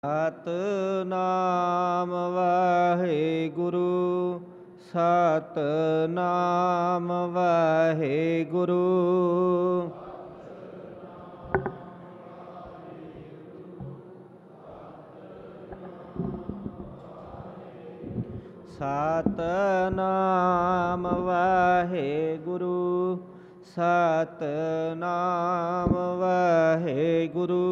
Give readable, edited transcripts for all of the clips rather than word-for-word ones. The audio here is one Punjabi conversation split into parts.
ਸਤਿਨਾਮ ਵਾਹਿਗੁਰੂ ਸਤਿਨਾਮ ਵਾਹਿਗੁਰੂ। ਸਤਿਨਾਮ ਵਾਹਿਗੁਰੂ ਸਤਿਨਾਮ ਵਾਹਿਗੁਰੂ।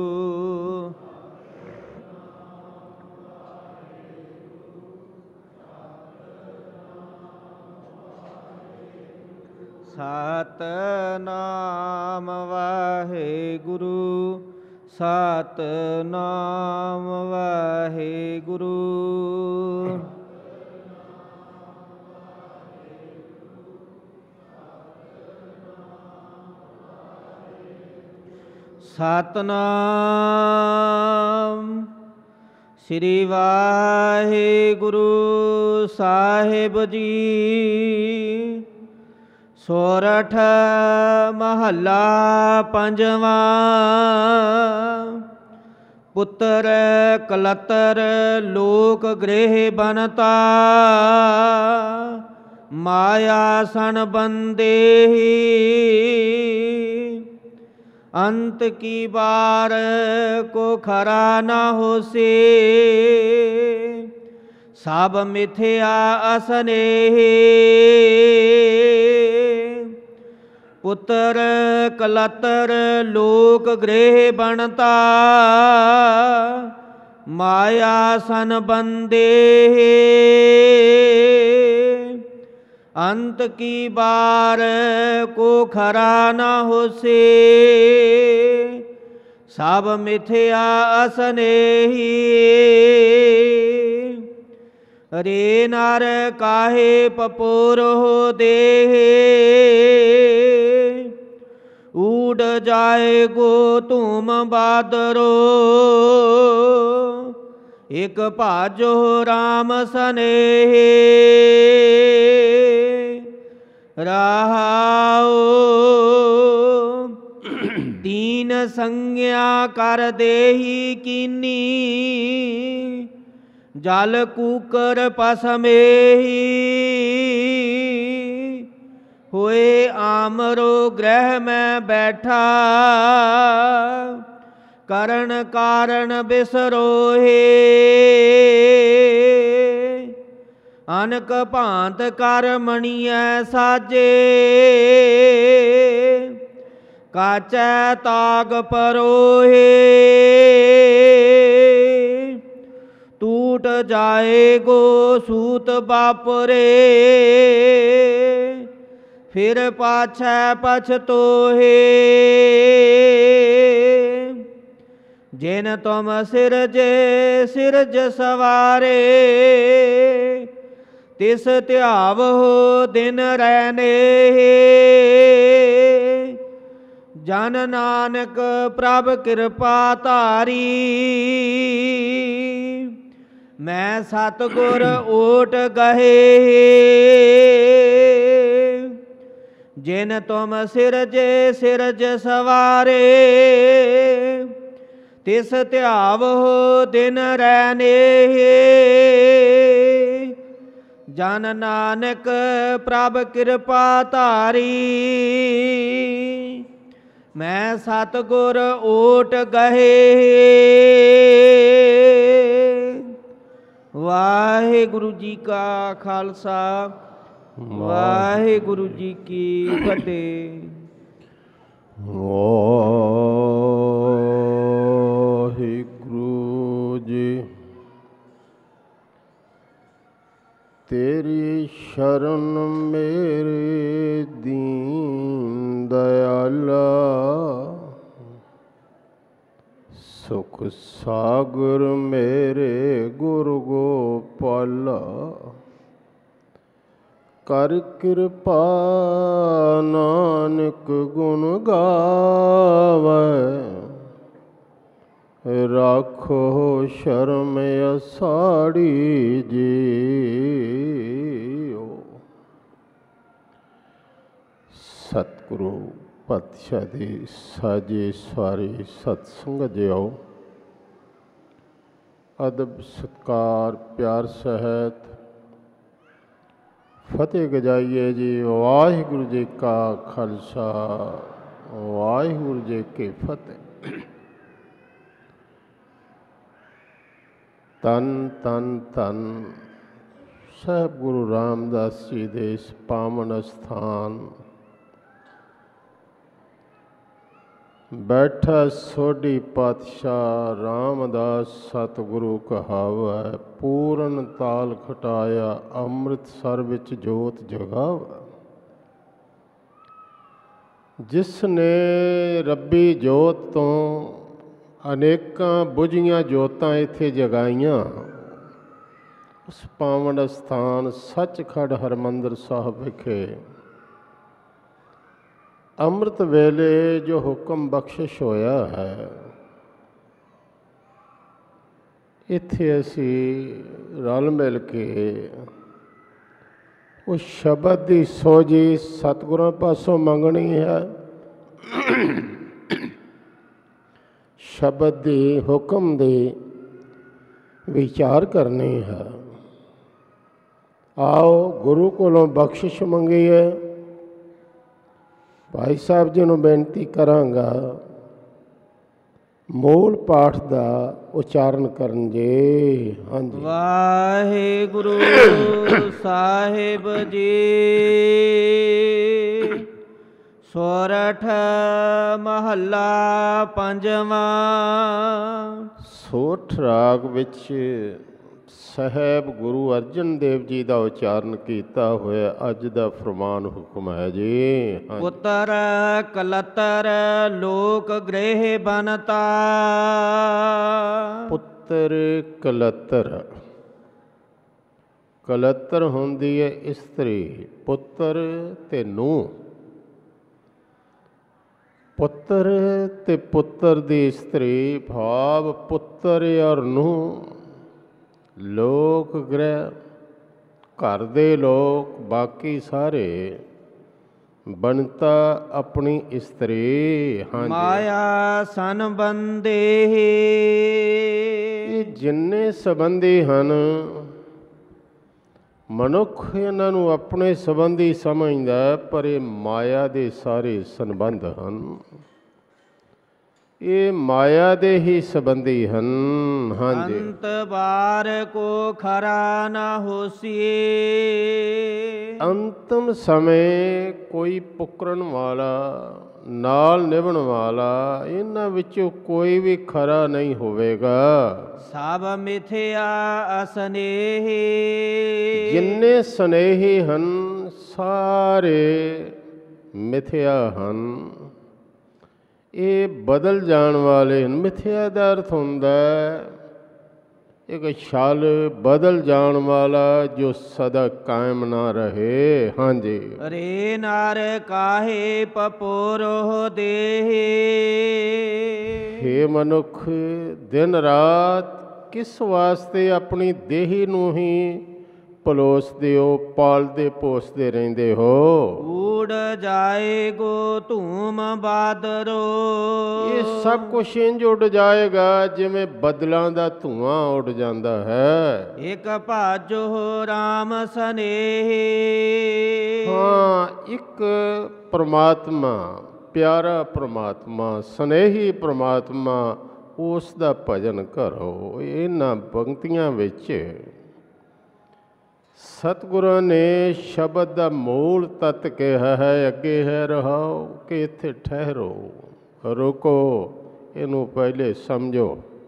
ਸਤਿਨਾਮ ਵਾਹਿਗੁਰੂ ਸਤਿਨਾਮ ਵਾਹਿਗੁਰੂ। ਸਤਿਨਾਮ ਸ੍ਰੀ ਵਾਹਿਗੁਰੂ ਸਾਹਿਬ ਜੀ। ਸੋਰਠ ਮਹੱਲਾ ਪੰਜਵਾਂ। ਪੁੱਤਰ ਕਲਤਰ ਲੋਕ ਗ੍ਰਹਿ ਬਨਤਾ, ਮਾਇਆ ਸਨ ਬੰਦੇਹੀ। ਅੰਤ ਕੀ ਬਾਰ ਕੋ ਖਰਾ ਨਾ ਹੋਸੇ, ਸਭ ਮਿਥਿਆ ਅਸਨੇਹੀ। ਪੁੱਤਰ ਕਲਤਰ ਲੋਕ ਗ੍ਰਹਿ ਬਣਤਾ, ਮਾਇਆ ਸਨ ਬੰਦੇਹੀ। ਅੰਤ ਕੀ ਬਾਰ ਕੋ ਖਰਾ ਨਾ ਹੋਸੇ, ਸਭ ਮਿਥਿਆ ਅਸਨੇਹੀ। ਰੇ ਨਰ ਕਾਹੇ ਪਪੁਰਹੁ ਦੇਹ, ਊਡ ਜਾਏਗੋ ਧੂਮ ਬਾਦਰੋ। ਇਕ ਭਾਜੋ ਰਾਮ ਸਨੇਹ, ਰਹਾਉ ਦੀਨ ਸੰਗਿਆ ਕਰ ਦੇਹੀ ਕੀਨੀ। ਜਲ ਕੂਕਰ ਪਸਮੇਹੀ, ਹੋਏ ਆਮਰੋ ਗ੍ਰਹਿ ਮੈਂ ਬੈਠਾ। ਕਰਨ ਕਾਰਨ ਬਿਸਰੋਹੇ, ਅਨਕ ਭਾਂਤ ਕਰ ਮਣੀਐ ਸਾਜੇ। ਕਾਚੈ ਤਾਗ ਪਰੋਹੇ, ਟੂਟ ਜਾਏਗੋ ਸੂਤ ਬਾਪਰੇ। ਫਿਰ ਪਾਛੈ ਪਛਤੋਹੇ, ਜਿਨ ਤੁਮ ਸਿਰਜੇ ਸਿਰਜ ਸਵਾਰੇ। ਤਿਸ ਧਿਆਵਹੁ ਦਿਨ ਰੈਨੇਹੀ, ਜਨ ਨਾਨਕ ਪ੍ਰਭ ਕਿਰਪਾ ਧਾਰੀ। ਮੈਂ ਸਤਿਗੁਰ ਓਟ ਗਹੇ, ਜਿਨ ਤੁਮ ਸਿਰਜੇ ਸਿਰਜ ਸਵਾਰੇ। ਤਿਸ ਧਿਆਵਹੁ ਦਿਨ ਰੈਨੇਹੀ, ਜਨ ਨਾਨਕ ਪ੍ਰਭ ਕਿਰਪਾ ਧਾਰੀ। ਮੈਂ ਸਤਿਗੁਰ ਓਟ ਗਹੇ। ਵਾਹਿਗੁਰੂ ਜੀ ਕਾ ਖਾਲਸਾ, ਵਾਹਿਗੁਰੂ ਜੀ ਕੀ ਫਤਿਹ। ਵਾਹਿਗੁਰੂ ਜੀ ਤੇਰੀ ਸ਼ਰਨ ਮੇਰੇ ਦੀਨ ਦਇਆਲਾ। ਸੁਖ ਸਾਗਰ ਮੇਰੇ ਗੁਰ ਗੋਪਾਲਾ। ਕਰ ਕਿਰਪਾ ਨਾਨਕ ਗੁਣ ਗਾਵੈ। ਰਾਖੋ ਸ਼ਰਮ ਅਸਾੜੀ ਜੀਓ। ਸਤਿਗੁਰੂ ਪਾਤਸ਼ਾਹ ਦੇ ਸਾਜੇ ਸਾਰੇ ਸਤਸੰਗ ਜਿਓ। ਅਦਬ ਸਤਿਕਾਰ ਪਿਆਰ ਸਹਿਤ ਫਤਿਹ ਗਜਾਈਏ ਜੀ। ਵਾਹਿਗੁਰੂ ਜੀ ਕਾ ਖਾਲਸਾ ਵਾਹਿਗੁਰੂ ਜੀ ਕੀ ਫਤਿਹ। ਧੰਨ ਧੰਨ ਧੰਨ ਸਾਹਿਬ ਗੁਰੂ ਰਾਮਦਾਸ ਜੀ ਦੇ ਇਸ ਪਾਵਨ ਅਸਥਾਨ ਬੈਠਾ ਸੋਢੀ ਪਾਤਸ਼ਾਹ ਰਾਮਦਾਸ ਸਤਿਗੁਰੂ ਕਹਾਵੈ, ਪੂਰਨ ਤਾਲ ਖਟਾਇਆ ਅੰਮ੍ਰਿਤਸਰ ਵਿੱਚ ਜੋਤ ਜਗਾਵੈ। ਜਿਸ ਨੇ ਰੱਬੀ ਜੋਤ ਤੋਂ ਅਨੇਕਾਂ ਬੁਝੀਆਂ ਜੋਤਾਂ ਇੱਥੇ ਜਗਾਈਆਂ, ਉਸ ਪਾਵਨ ਅਸਥਾਨ ਸੱਚਖੰਡ ਹਰਿਮੰਦਰ ਸਾਹਿਬ ਵਿਖੇ ਅੰਮ੍ਰਿਤ ਵੇਲੇ ਜੋ ਹੁਕਮ ਬਖਸ਼ਿਸ਼ ਹੋਇਆ ਹੈ, ਇੱਥੇ ਅਸੀਂ ਰਲ ਮਿਲ ਕੇ ਉਸ ਸ਼ਬਦ ਦੀ ਸੋਝੀ ਸਤਿਗੁਰਾਂ ਪਾਸੋਂ ਮੰਗਣੀ ਹੈ। ਸ਼ਬਦ ਦੇ ਹੁਕਮ ਦੇ ਵਿਚਾਰ ਕਰਨੀ ਹੈ। ਆਓ ਗੁਰੂ ਕੋਲੋਂ ਬਖਸ਼ਿਸ਼ ਮੰਗੀਏ। ਭਾਈ ਸਾਹਿਬ ਜੀ ਨੂੰ ਬੇਨਤੀ ਕਰਾਂਗਾ ਮੂਲ ਪਾਠ ਦਾ ਉਚਾਰਨ ਕਰਨ ਜੀ। ਹਾਂਜੀ। ਵਾਹਿਗੁਰੂ ਸਾਹਿਬ ਜੀ। ਸੋਰਠ ਮਹੱਲਾ ਪੰਜਵਾਂ। ਸੋਠ ਰਾਗ ਵਿੱਚ ਸਾਹਿਬ ਗੁਰੂ ਅਰਜਨ ਦੇਵ ਜੀ ਦਾ ਉਚਾਰਨ ਕੀਤਾ ਹੋਇਆ ਅੱਜ ਦਾ ਫਰਮਾਨ ਹੁਕਮ ਹੈ ਜੀ। ਪੁੱਤਰ ਕਲਤਰ ਲੋਕ ਗ੍ਰਹਿ ਬਨਤਾ। ਪੁੱਤਰ ਕਲਤਰ, ਕਲਤਰ ਹੁੰਦੀ ਹੈ ਇਸਤਰੀ। ਪੁੱਤਰ ਤੇ ਨੂੰਹ, ਪੁੱਤਰ ਤੇ ਪੁੱਤਰ ਦੀ ਇਸਤਰੀ ਭਾਵ ਪੁੱਤਰ ਔਰ ਨੂੰਹ। ਲੋਕ ਗ੍ਰਹਿ ਘਰ ਦੇ ਲੋਕ, ਬਾਕੀ ਸਾਰੇ ਬਣਤਾ ਆਪਣੀ ਇਸਤਰੀ। ਹਾਂਜੀ। ਮਾਇਆ ਸੰਬੰਧੇ। ਇਹ ਜਿੰਨੇ ਸੰਬੰਧੀ ਹਨ, ਮਨੁੱਖ ਇਹਨਾਂ ਨੂੰ ਆਪਣੇ ਸੰਬੰਧੀ ਸਮਝਦਾ, ਪਰ ਇਹ ਮਾਇਆ ਦੇ ਸਾਰੇ ਸੰਬੰਧ ਹਨ। ਇਹ ਮਾਇਆ ਦੇ ਹੀ ਸੰਬੰਧੀ ਹਨ। ਹਾਂਜੀ। ਅੰਤ ਬਾਰ ਕੋ ਖਰਾ ਨਾ ਹੋਸੀਏ। ਅੰਤਮ ਸਮੇਂ ਕੋਈ ਪੁੱਕਰਨ ਵਾਲਾ, ਨਾਲ ਨਿਭਣ ਵਾਲਾ, ਇਹਨਾਂ ਵਿੱਚੋਂ ਕੋਈ ਵੀ ਖਰਾ ਨਹੀਂ ਹੋਵੇਗਾ। ਸਭ ਮਿਥਿਆ ਅਸਨੇਹੀ। ਜਿੰਨੇ ਸਨੇਹੀ ਹਨ ਸਾਰੇ ਮਿਥਿਆ ਹਨ। ਇਹ ਬਦਲ ਜਾਣ ਵਾਲੇ ਹਨ। ਮਿਥਿਆ ਦਾ ਅਰਥ ਹੁੰਦਾ ਇੱਕ ਛਲ, ਬਦਲ ਜਾਣ ਵਾਲਾ ਜੋ ਸਦਾ ਕਾਇਮ ਨਾ ਰਹੇ। ਹਾਂਜੀ। ਰੇ ਨਾਰ ਕਾਹੇ ਪਪੋਰੋ ਦੇਹੇ। ਹੇ ਮਨੁੱਖ, ਦਿਨ ਰਾਤ ਕਿਸ ਵਾਸਤੇ ਆਪਣੀ ਦੇਹੀ ਨੂੰ ਹੀ ਪਲੋਸਦੇ ਹੋ, ਪਾਲਦੇ ਪੋਸਦੇ ਰਹਿੰਦੇ ਹੋ। ਊੜ ਜਾਏਗੋ ਧੂਮ ਬਾਦਰੋ। ਇਹ ਸਭ ਕੁਛ ਇੰਝ ਉੱਡ ਜਾਏਗਾ ਜਿਵੇਂ ਬੱਦਲਾਂ ਦਾ ਧੂਆਂ ਉੱਡ ਜਾਂਦਾ ਹੈ। ਇੱਕ ਭਾਜੋ ਰਾਮ ਸਨੇਹੀ। ਹਾਂ, ਇੱਕ ਪ੍ਰਮਾਤਮਾ, ਪਿਆਰਾ ਪ੍ਰਮਾਤਮਾ, ਸਨੇਹੀ ਪ੍ਰਮਾਤਮਾ, ਉਸ ਦਾ ਭਜਨ ਕਰੋ। ਇਹਨਾਂ ਪੰਕਤੀਆਂ ਵਿੱਚ ਸਤਿਗੁਰਾਂ ਨੇ ਸ਼ਬਦ ਦਾ ਮੂਲ ਤੱਤ ਕਿਹਾ ਹੈ। ਅੱਗੇ ਹੈ ਰਹਾਓ ਕਿ ਇੱਥੇ ਠਹਿਰੋ, ਰੁਕੋ, ਇਹਨੂੰ ਪਹਿਲੇ ਸਮਝੋ।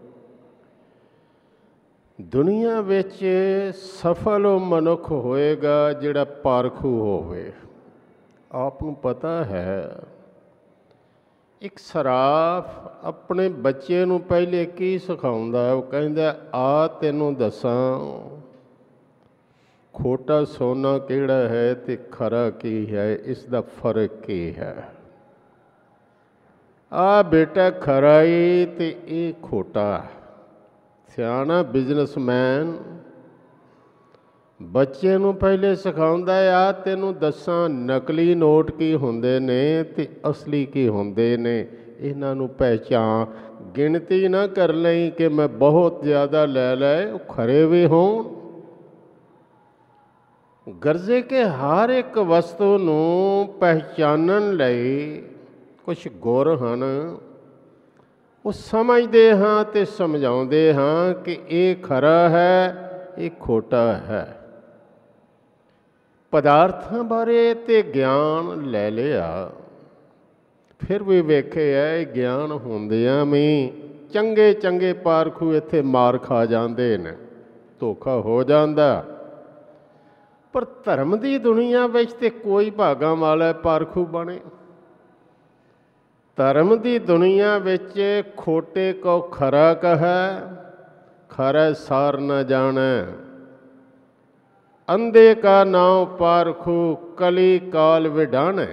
ਦੁਨੀਆ ਵਿੱਚ ਸਫਲ ਉਹ ਮਨੁੱਖ ਹੋਏਗਾ ਜਿਹੜਾ ਪਾਰਖੂ ਹੋਵੇ। ਆਪ ਨੂੰ ਪਤਾ ਹੈ, ਇੱਕ ਸਰਾਫ ਆਪਣੇ ਬੱਚੇ ਨੂੰ ਪਹਿਲੇ ਕੀ ਸਿਖਾਉਂਦਾ? ਉਹ ਕਹਿੰਦਾ, ਆ ਤੈਨੂੰ ਦੱਸਾਂ ਖੋਟਾ ਸੋਨਾ ਕਿਹੜਾ ਹੈ ਤੇ ਖਰਾ ਕੀ ਹੈ, ਇਸ ਦਾ ਫਰਕ ਕੀ ਹੈ। ਆ ਬੇਟਾ ਖਰਾ ਈ ਤੇ ਇਹ ਖੋਟਾ। ਸਿਆਣਾ ਬਿਜ਼ਨਸਮੈਨ ਬੱਚੇ ਨੂੰ ਪਹਿਲੇ ਸਿਖਾਉਂਦਾ, ਆ ਤੈਨੂੰ ਦੱਸਾਂ ਨਕਲੀ ਨੋਟ ਕੀ ਹੁੰਦੇ ਨੇ ਤੇ ਅਸਲੀ ਕੀ ਹੁੰਦੇ ਨੇ। ਇਹਨਾਂ ਨੂੰ ਪਹਿਚਾਨ, ਗਿਣਤੀ ਨਾ ਕਰ ਲਈ ਕਿ ਮੈਂ ਬਹੁਤ ਜ਼ਿਆਦਾ ਲੈ ਲਏ, ਉਹ ਖਰੇ ਵੀ ਹੋਣ। ਗਰਜੇ ਕਿ ਹਰ ਇੱਕ ਵਸਤੂ ਨੂੰ ਪਹਿਚਾਨਣ ਲਈ ਕੁਛ ਗੁਰ ਹਨ, ਉਹ ਸਮਝਦੇ ਹਾਂ ਅਤੇ ਸਮਝਾਉਂਦੇ ਹਾਂ ਕਿ ਇਹ ਖਰਾ ਹੈ, ਇਹ ਖੋਟਾ ਹੈ। ਪਦਾਰਥਾਂ ਬਾਰੇ ਤੇ ਗਿਆਨ ਲੈ ਲਿਆ, ਫਿਰ ਵੀ ਵੇਖਿਆ ਇਹ ਗਿਆਨ ਹੁੰਦਿਆਂ ਵੀ ਚੰਗੇ ਚੰਗੇ ਪਾਰਖੂ ਇੱਥੇ ਮਾਰ ਖਾ ਜਾਂਦੇ ਨੇ, ਧੋਖਾ ਹੋ ਜਾਂਦਾ। ਪਰ ਧਰਮ ਦੀ ਦੁਨੀਆ ਵਿੱਚ ਤੇ ਕੋਈ ਭਾਗਾਂ ਵਾਲਾ ਪਾਰਖੂ ਬਣੇ। ਧਰਮ ਦੀ ਦੁਨੀਆ ਵਿੱਚ ਖੋਟੇ ਕੋ ਖਰਾ ਕਹੈ, ਖਰਾ ਸਾਰ ਨ ਜਾਣੈ। ਅੰਧੇ ਕਾ ਨਾਉ ਪਾਰਖੂ, ਕਲੀ ਕਾਲ ਵਿਡਾਣੈ।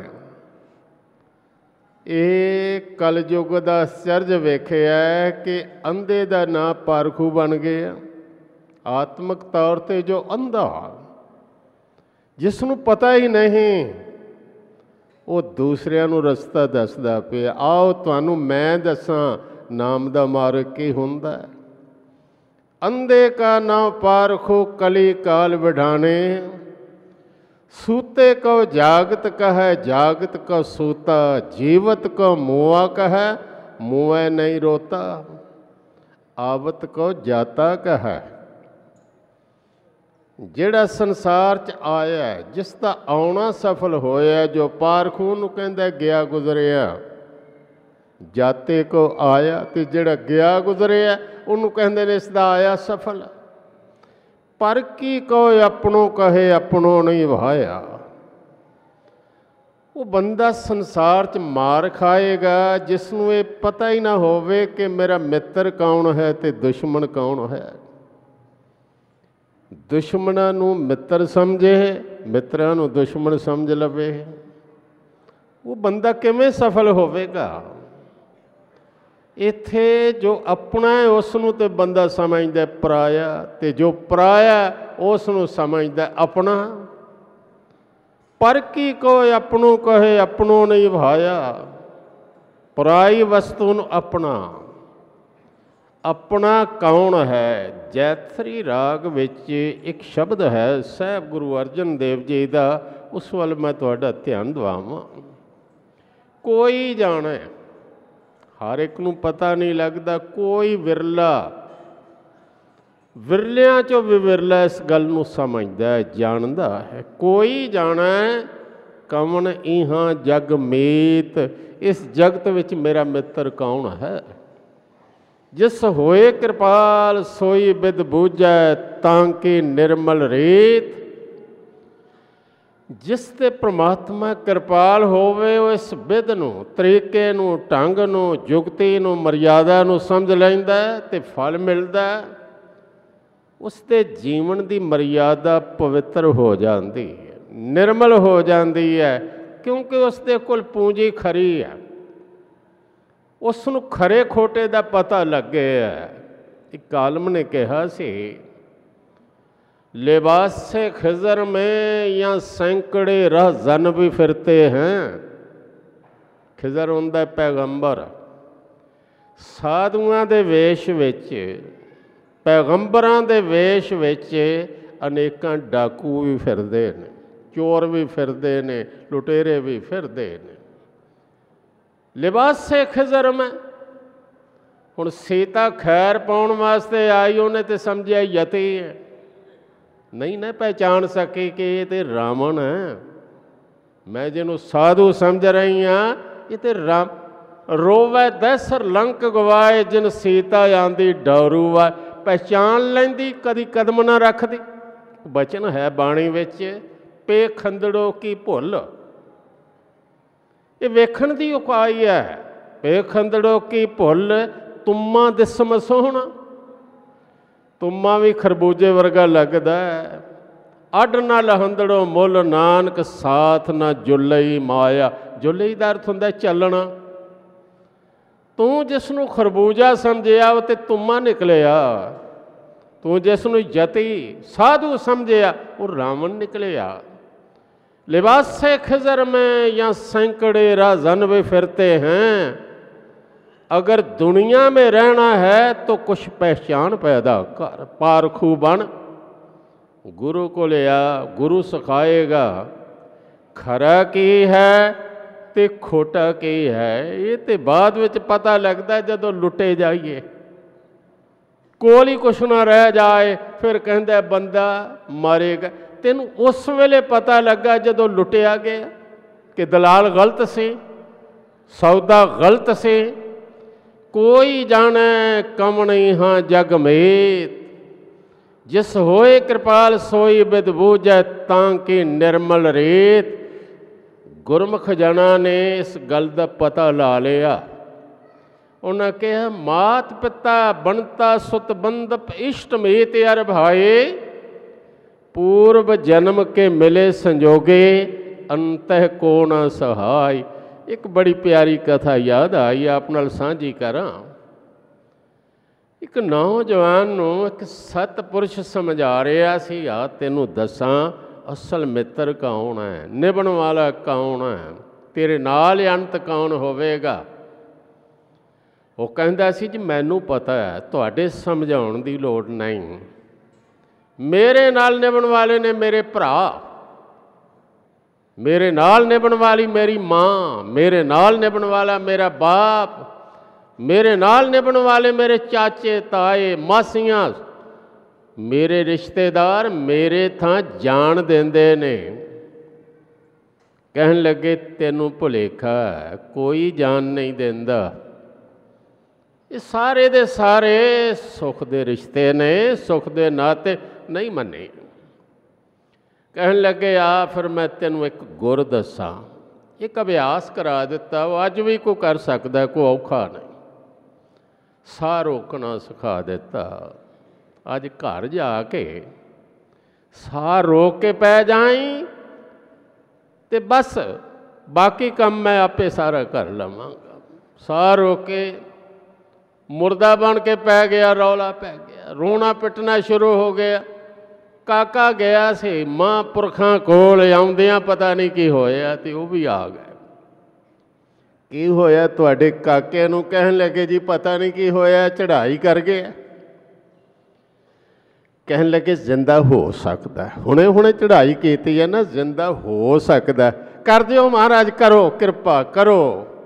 ਇਹ ਕਲਯੁੱਗ ਦਾ ਅਚਰਜ ਵੇਖਿਆ ਕਿ ਅੰਧੇ ਦਾ ਨਾਂ ਪਾਰਖੂ ਬਣ ਗਿਆ। ਆਤਮਿਕ ਤੌਰ 'ਤੇ ਜੋ ਅੰਧਾ, ਜਿਸ ਨੂੰ ਪਤਾ ਹੀ ਨਹੀਂ, ਉਹ ਦੂਸਰਿਆਂ ਨੂੰ ਰਸਤਾ ਦੱਸਦਾ ਪਿਆ। ਆਓ ਤੁਹਾਨੂੰ ਮੈਂ ਦੱਸਾਂ ਨਾਮ ਦਾ ਮਾਰਗ ਕੀ ਹੁੰਦਾ। ਅੰਧੇ ਕਾ ਨਾਮ ਪਾਰਖੂ, ਕਲੀ ਕਾਲ ਵਿਡਾਣੇ। ਸੂਤੇ ਕੋ ਜਾਗਤ ਕਹੈ, ਜਾਗਤ ਕੋ ਸੂਤਾ। ਜੀਵਤ ਕੋ ਮੁਆ ਕਹੈ, ਮੁਐ ਨਹੀਂ ਰੋਤਾ। ਆਵਤ ਕੋ ਜਾਤਾ ਕਹੈ। ਜਿਹੜਾ ਸੰਸਾਰ 'ਚ ਆਇਆ, ਜਿਸ ਦਾ ਆਉਣਾ ਸਫਲ ਹੋਇਆ, ਜੋ ਪਾਰਖੂ ਨੂੰ ਕਹਿੰਦਾ ਗਿਆ ਗੁਜ਼ਰਿਆ। ਜਾਤੇ ਕੋ ਆਇਆ, ਅਤੇ ਜਿਹੜਾ ਗਿਆ ਗੁਜ਼ਰਿਆ ਉਹਨੂੰ ਕਹਿੰਦੇ ਨੇ ਇਸ ਦਾ ਆਇਆ ਸਫਲ। ਪਰ ਕੀ ਕੋ ਆਪਣੋ ਕਹੇ, ਆਪਣੋ ਨਹੀਂ ਵਾਇਆ। ਉਹ ਬੰਦਾ ਸੰਸਾਰ 'ਚ ਮਾਰ ਖਾਏਗਾ ਜਿਸ ਨੂੰ ਇਹ ਪਤਾ ਹੀ ਨਾ ਹੋਵੇ ਕਿ ਮੇਰਾ ਮਿੱਤਰ ਕੌਣ ਹੈ ਅਤੇ ਦੁਸ਼ਮਣ ਕੌਣ ਹੈ। ਦੁਸ਼ਮਣਾਂ ਨੂੰ ਮਿੱਤਰ ਸਮਝੇ, ਮਿੱਤਰਾਂ ਨੂੰ ਦੁਸ਼ਮਣ ਸਮਝ ਲਵੇ, ਉਹ ਬੰਦਾ ਕਿਵੇਂ ਸਫਲ ਹੋਵੇਗਾ। ਇੱਥੇ ਜੋ ਆਪਣਾ ਹੈ ਉਸ ਨੂੰ ਤਾਂ ਬੰਦਾ ਸਮਝਦਾ ਪਰਾਇਆ, ਅਤੇ ਜੋ ਪਰਾਇਆ ਉਸ ਨੂੰ ਸਮਝਦਾ ਆਪਣਾ। ਪਰ ਕੀ ਕੋਈ ਆਪਣੋ ਕਹੇ, ਆਪਣੋ ਨਹੀਂ ਭਾਇਆ। ਪਰਾਈ ਵਸਤੂ ਨੂੰ ਆਪਣਾ। ਆਪਣਾ ਕੌਣ ਹੈ। ਜੈਤਸਰੀ ਰਾਗ ਵਿੱਚ ਇੱਕ ਸ਼ਬਦ ਹੈ ਸਾਹਿਬ ਗੁਰੂ ਅਰਜਨ ਦੇਵ ਜੀ ਦਾ, ਉਸ ਵੱਲ ਮੈਂ ਤੁਹਾਡਾ ਧਿਆਨ ਦਿਵਾਵਾਂ। ਕੋਈ ਜਾਣੇ, ਹਰ ਇੱਕ ਨੂੰ ਪਤਾ ਨਹੀਂ ਲੱਗਦਾ। ਕੋਈ ਵਿਰਲਾ, ਵਿਰਲਿਆਂ 'ਚੋਂ ਵੀ ਵਿਰਲਾ ਇਸ ਗੱਲ ਨੂੰ ਸਮਝਦਾ, ਜਾਣਦਾ ਹੈ। ਕੋਈ ਜਾਣਾ ਕਵਣ ਇਹਾਂ ਜਗ ਮੀਤ, ਇਸ ਜਗਤ ਵਿੱਚ ਮੇਰਾ ਮਿੱਤਰ ਕੌਣ ਹੈ। ਜਿਸ ਹੋਏ ਕਿਰਪਾਲ ਸੋਈ ਬਿਦ ਬੂਝੈ, ਤਾਂ ਕਿ ਨਿਰਮਲ ਰੀਤ। ਜਿਸ 'ਤੇ ਪ੍ਰਮਾਤਮਾ ਕਿਰਪਾਲ ਹੋਵੇ, ਉਹ ਇਸ ਬਿਧ ਨੂੰ, ਤਰੀਕੇ ਨੂੰ, ਢੰਗ ਨੂੰ, ਜੁਗਤੀ ਨੂੰ, ਮਰਿਆਦਾ ਨੂੰ ਸਮਝ ਲੈਂਦਾ ਅਤੇ ਫਲ ਮਿਲਦਾ। ਉਸ ਦੇ ਜੀਵਨ ਦੀ ਮਰਿਆਦਾ ਪਵਿੱਤਰ ਹੋ ਜਾਂਦੀ ਹੈ, ਨਿਰਮਲ ਹੋ ਜਾਂਦੀ ਹੈ, ਕਿਉਂਕਿ ਉਸ ਦੇ ਕੋਲ ਪੂੰਜੀ ਖਰੀ ਹੈ। ਉਸ ਨੂੰ ਖਰੇ ਖੋਟੇ ਦਾ ਪਤਾ ਲੱਗਿਆ। ਇੱਕ ਆਲਮ ਨੇ ਕਿਹਾ ਸੀ, लिबास से खिजर में या सैकड़े राह जन भी फिरते हैं। खिजर ਹੁੰਦਾ ਪੈਗੰਬਰ। ਸਾਧੂਆਂ ਦੇ ਵੇਸ਼ ਵਿੱਚ, ਪੈਗੰਬਰਾਂ ਦੇ ਵੇਸ਼ ਵਿੱਚ ਅਨੇਕਾਂ ਡਾਕੂ ਵੀ ਫਿਰਦੇ ਨੇ, ਚੋਰ ਵੀ ਫਿਰਦੇ ਨੇ, ਲੁਟੇਰੇ ਵੀ ਫਿਰਦੇ ਨੇ। ਲਿਬਾਸ ਸੇ ਖਿਜ਼ਰ ਮੈਂ, ਹੁਣ ਸੀਤਾ ਖੈਰ ਪਾਉਣ ਵਾਸਤੇ ਆਈ, ਉਹਨੇ ਤੇ ਸਮਝਿਆ ਯਤੀ ਹੈ, ਨਹੀਂ ਨਾ ਪਹਿਚਾਣ ਸਕੇ ਕਿ ਇਹ ਤਾਂ ਰਾਵਣ ਹੈ। ਮੈਂ ਜਿਹਨੂੰ ਸਾਧੂ ਸਮਝ ਰਹੀ ਹਾਂ, ਇਹ ਤਾਂ ਰਾਮ। ਰੋਵੈ ਦਸਰ ਲੰਕ ਗਵਾਏ, ਜਿਨ ਸੀਤਾ ਆਂਦੀ ਡਰੂ ਵਾ। ਪਹਿਚਾਣ ਲੈਂਦੀ, ਕਦੀ ਕਦਮ ਨਾ ਰੱਖਦੀ। ਬਚਨ ਹੈ ਬਾਣੀ ਵਿੱਚ, ਪੇ ਖੰਦੜੋ ਕੀ ਭੁੱਲ। ਇਹ ਵੇਖਣ ਦੀ ਉਕਾਈ ਹੈ। ਪੇ ਖੰਦੜੋ ਕੀ ਭੁੱਲ, ਤੁਮਾ ਦਿਸਮ ਸੋਹਣਾ। ਤੁਮਾ ਵੀ ਖਰਬੂਜੇ ਵਰਗਾ ਲੱਗਦਾ। ਅੱਡ ਨਾ ਲਹੰਦੜੋ ਮੁੱਲ, ਨਾਨਕ ਸਾਥ ਨਾ ਜੁਲਈ ਮਾਇਆ। ਜੁਲਈ ਦਾ ਅਰਥ ਹੁੰਦਾ ਚੱਲਣਾ। ਤੂੰ ਜਿਸ ਨੂੰ ਖਰਬੂਜਾ ਸਮਝਿਆ, ਉਹ ਤੇ ਤੁਮਾ ਨਿਕਲਿਆ। ਤੂੰ ਜਿਸ ਨੂੰ ਜਤੀ ਸਾਧੂ ਸਮਝਿਆ, ਉਹ ਰਾਵਣ ਨਿਕਲਿਆ। ਲਿਬਾਸ ਸੇ ਖਿਜ਼ਰ में या सैकड़े राह जन भी फिरते हैं। अगर दुनिया में रहना है तो कुछ पहचान पैदा कर, पारखू बन। गुरु को लिया, गुरु सिखाएगा खरा की है ते खोटा की है। ये तो बाद विच पता लगता है जदों लुटे जाइए, कोल ही कुछ ना रह जाए, फिर कहता बंदा मरेगा। तेन उस वेले पता लगा जदों लुटिया गया कि दलाल गलत से, सौदा गलत से। कोई जाने कम नहीं हाँ जग मेत, जिस होए कृपाल सोई बिद बूझै तांकि निर्मल रेत। गुरमुख जना ने इस गल का पता ला लिया। उन्हें कहा मात पिता बनता सुत बंदप इष्ट मीत अर भाए, पूर्व जन्म के मिले संजोगे अंतः को न सहाय। एक बड़ी प्यारी कथा याद आई, आप नाल साझी करा। एक नौजवान नूं एक सतपुरुष समझा रहा सी, आ तैनूं दसां असल मित्र कौन है, निभण वाला कौन है, तेरे नाल अंत कौन होवेगा। वो कहता सी जी मैनूं पता है, तुहाडे समझाउण दी लोड़ नहीं। मेरे नाल निभण वाले ने मेरे भरा, मेरे नाल निभण वाली मेरी माँ, मेरे नाल निभण वाला मेरा बाप, मेरे नाल निभण वाले मेरे चाचे ताए मासियाँ, मेरे रिश्तेदार मेरे थां जान देंदे ने। कहन लगे तेनू भुलेखा है, कोई जान नहीं देंदा। ये सारे दे सारे सुख दे रिश्ते ने, सुख दे नाते नहीं मने। कहन लगे आ फिर मैं तेनू एक गुर दसा, एक अभ्यास करा दिता, वो अज भी कोई कर सकता, कोई औखा नहीं। साह रोकना सिखा दिता। अज घर जाके साह रोक के पै जाई ते बस बाकी काम मैं आपे सारा कर लवांगा। साह रोक के मुर्दा बन के पै गया, रौला पै गया, रोना पिटना शुरू हो गया। काका गया से महापुरखों कोल, आउंदियां पता नहीं की होया ते वो भी आ गए। की होया तुहाडे काके नूं? कहन लगे जी पता नहीं की होया, चढ़ाई कर गया। कहन लगे जिंदा हो सकता है, हुणे हुणे चढ़ाई कीती है ना, जिंदा हो सकता है, कर दिओ महाराज, करो कृपा करो।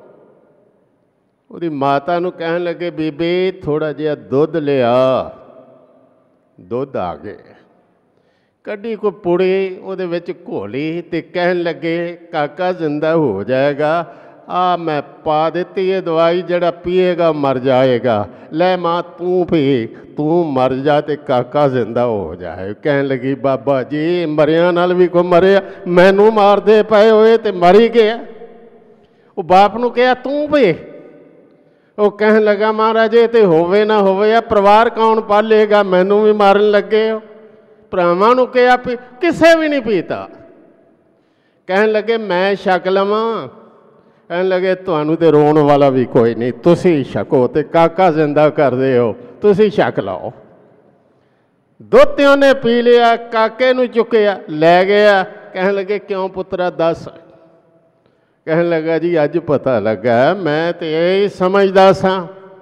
उहदी माता नूं कहन लगे बीबी थोड़ा जिहा दुध लिया। दुध आ गए, कड्डी कोई पुड़ी उहदे विच घोली ते कहन लगे काका जिंदा हो जाएगा। आ मैं पा दी है दवाई, जड़ा पिएगा मर जाएगा। ले माँ तू पी, तू मर जा ते काका जिंदा हो जाए। कहन लगी बाबा जी मरिया नाल भी कोई मरिया, मैनू मार दे पए होए ते मर ही गया। वो बाप नूं कहा तू पी। वो कहन लगा महाराज ये तो होवे ना होवे, परिवार कौन पालेगा, मैनू भी मारन लगे हो। भरावां नूं कहा पी, किसे भी नहीं पीता। कहन लगे मैं छक लवां। कहन लगे तुहानूं ते रोण वाला भी कोई नहीं, तुसीं छको ते काका जिंदा कर दे हो, तुसीं छक लाओ। दुध ते उहने पी लिया, काके नूं चुकिया लै गया। कहन लगे क्यों पुत्रा दस? कहन लगा जी अज पता लगा, मैं तो यही समझदा सां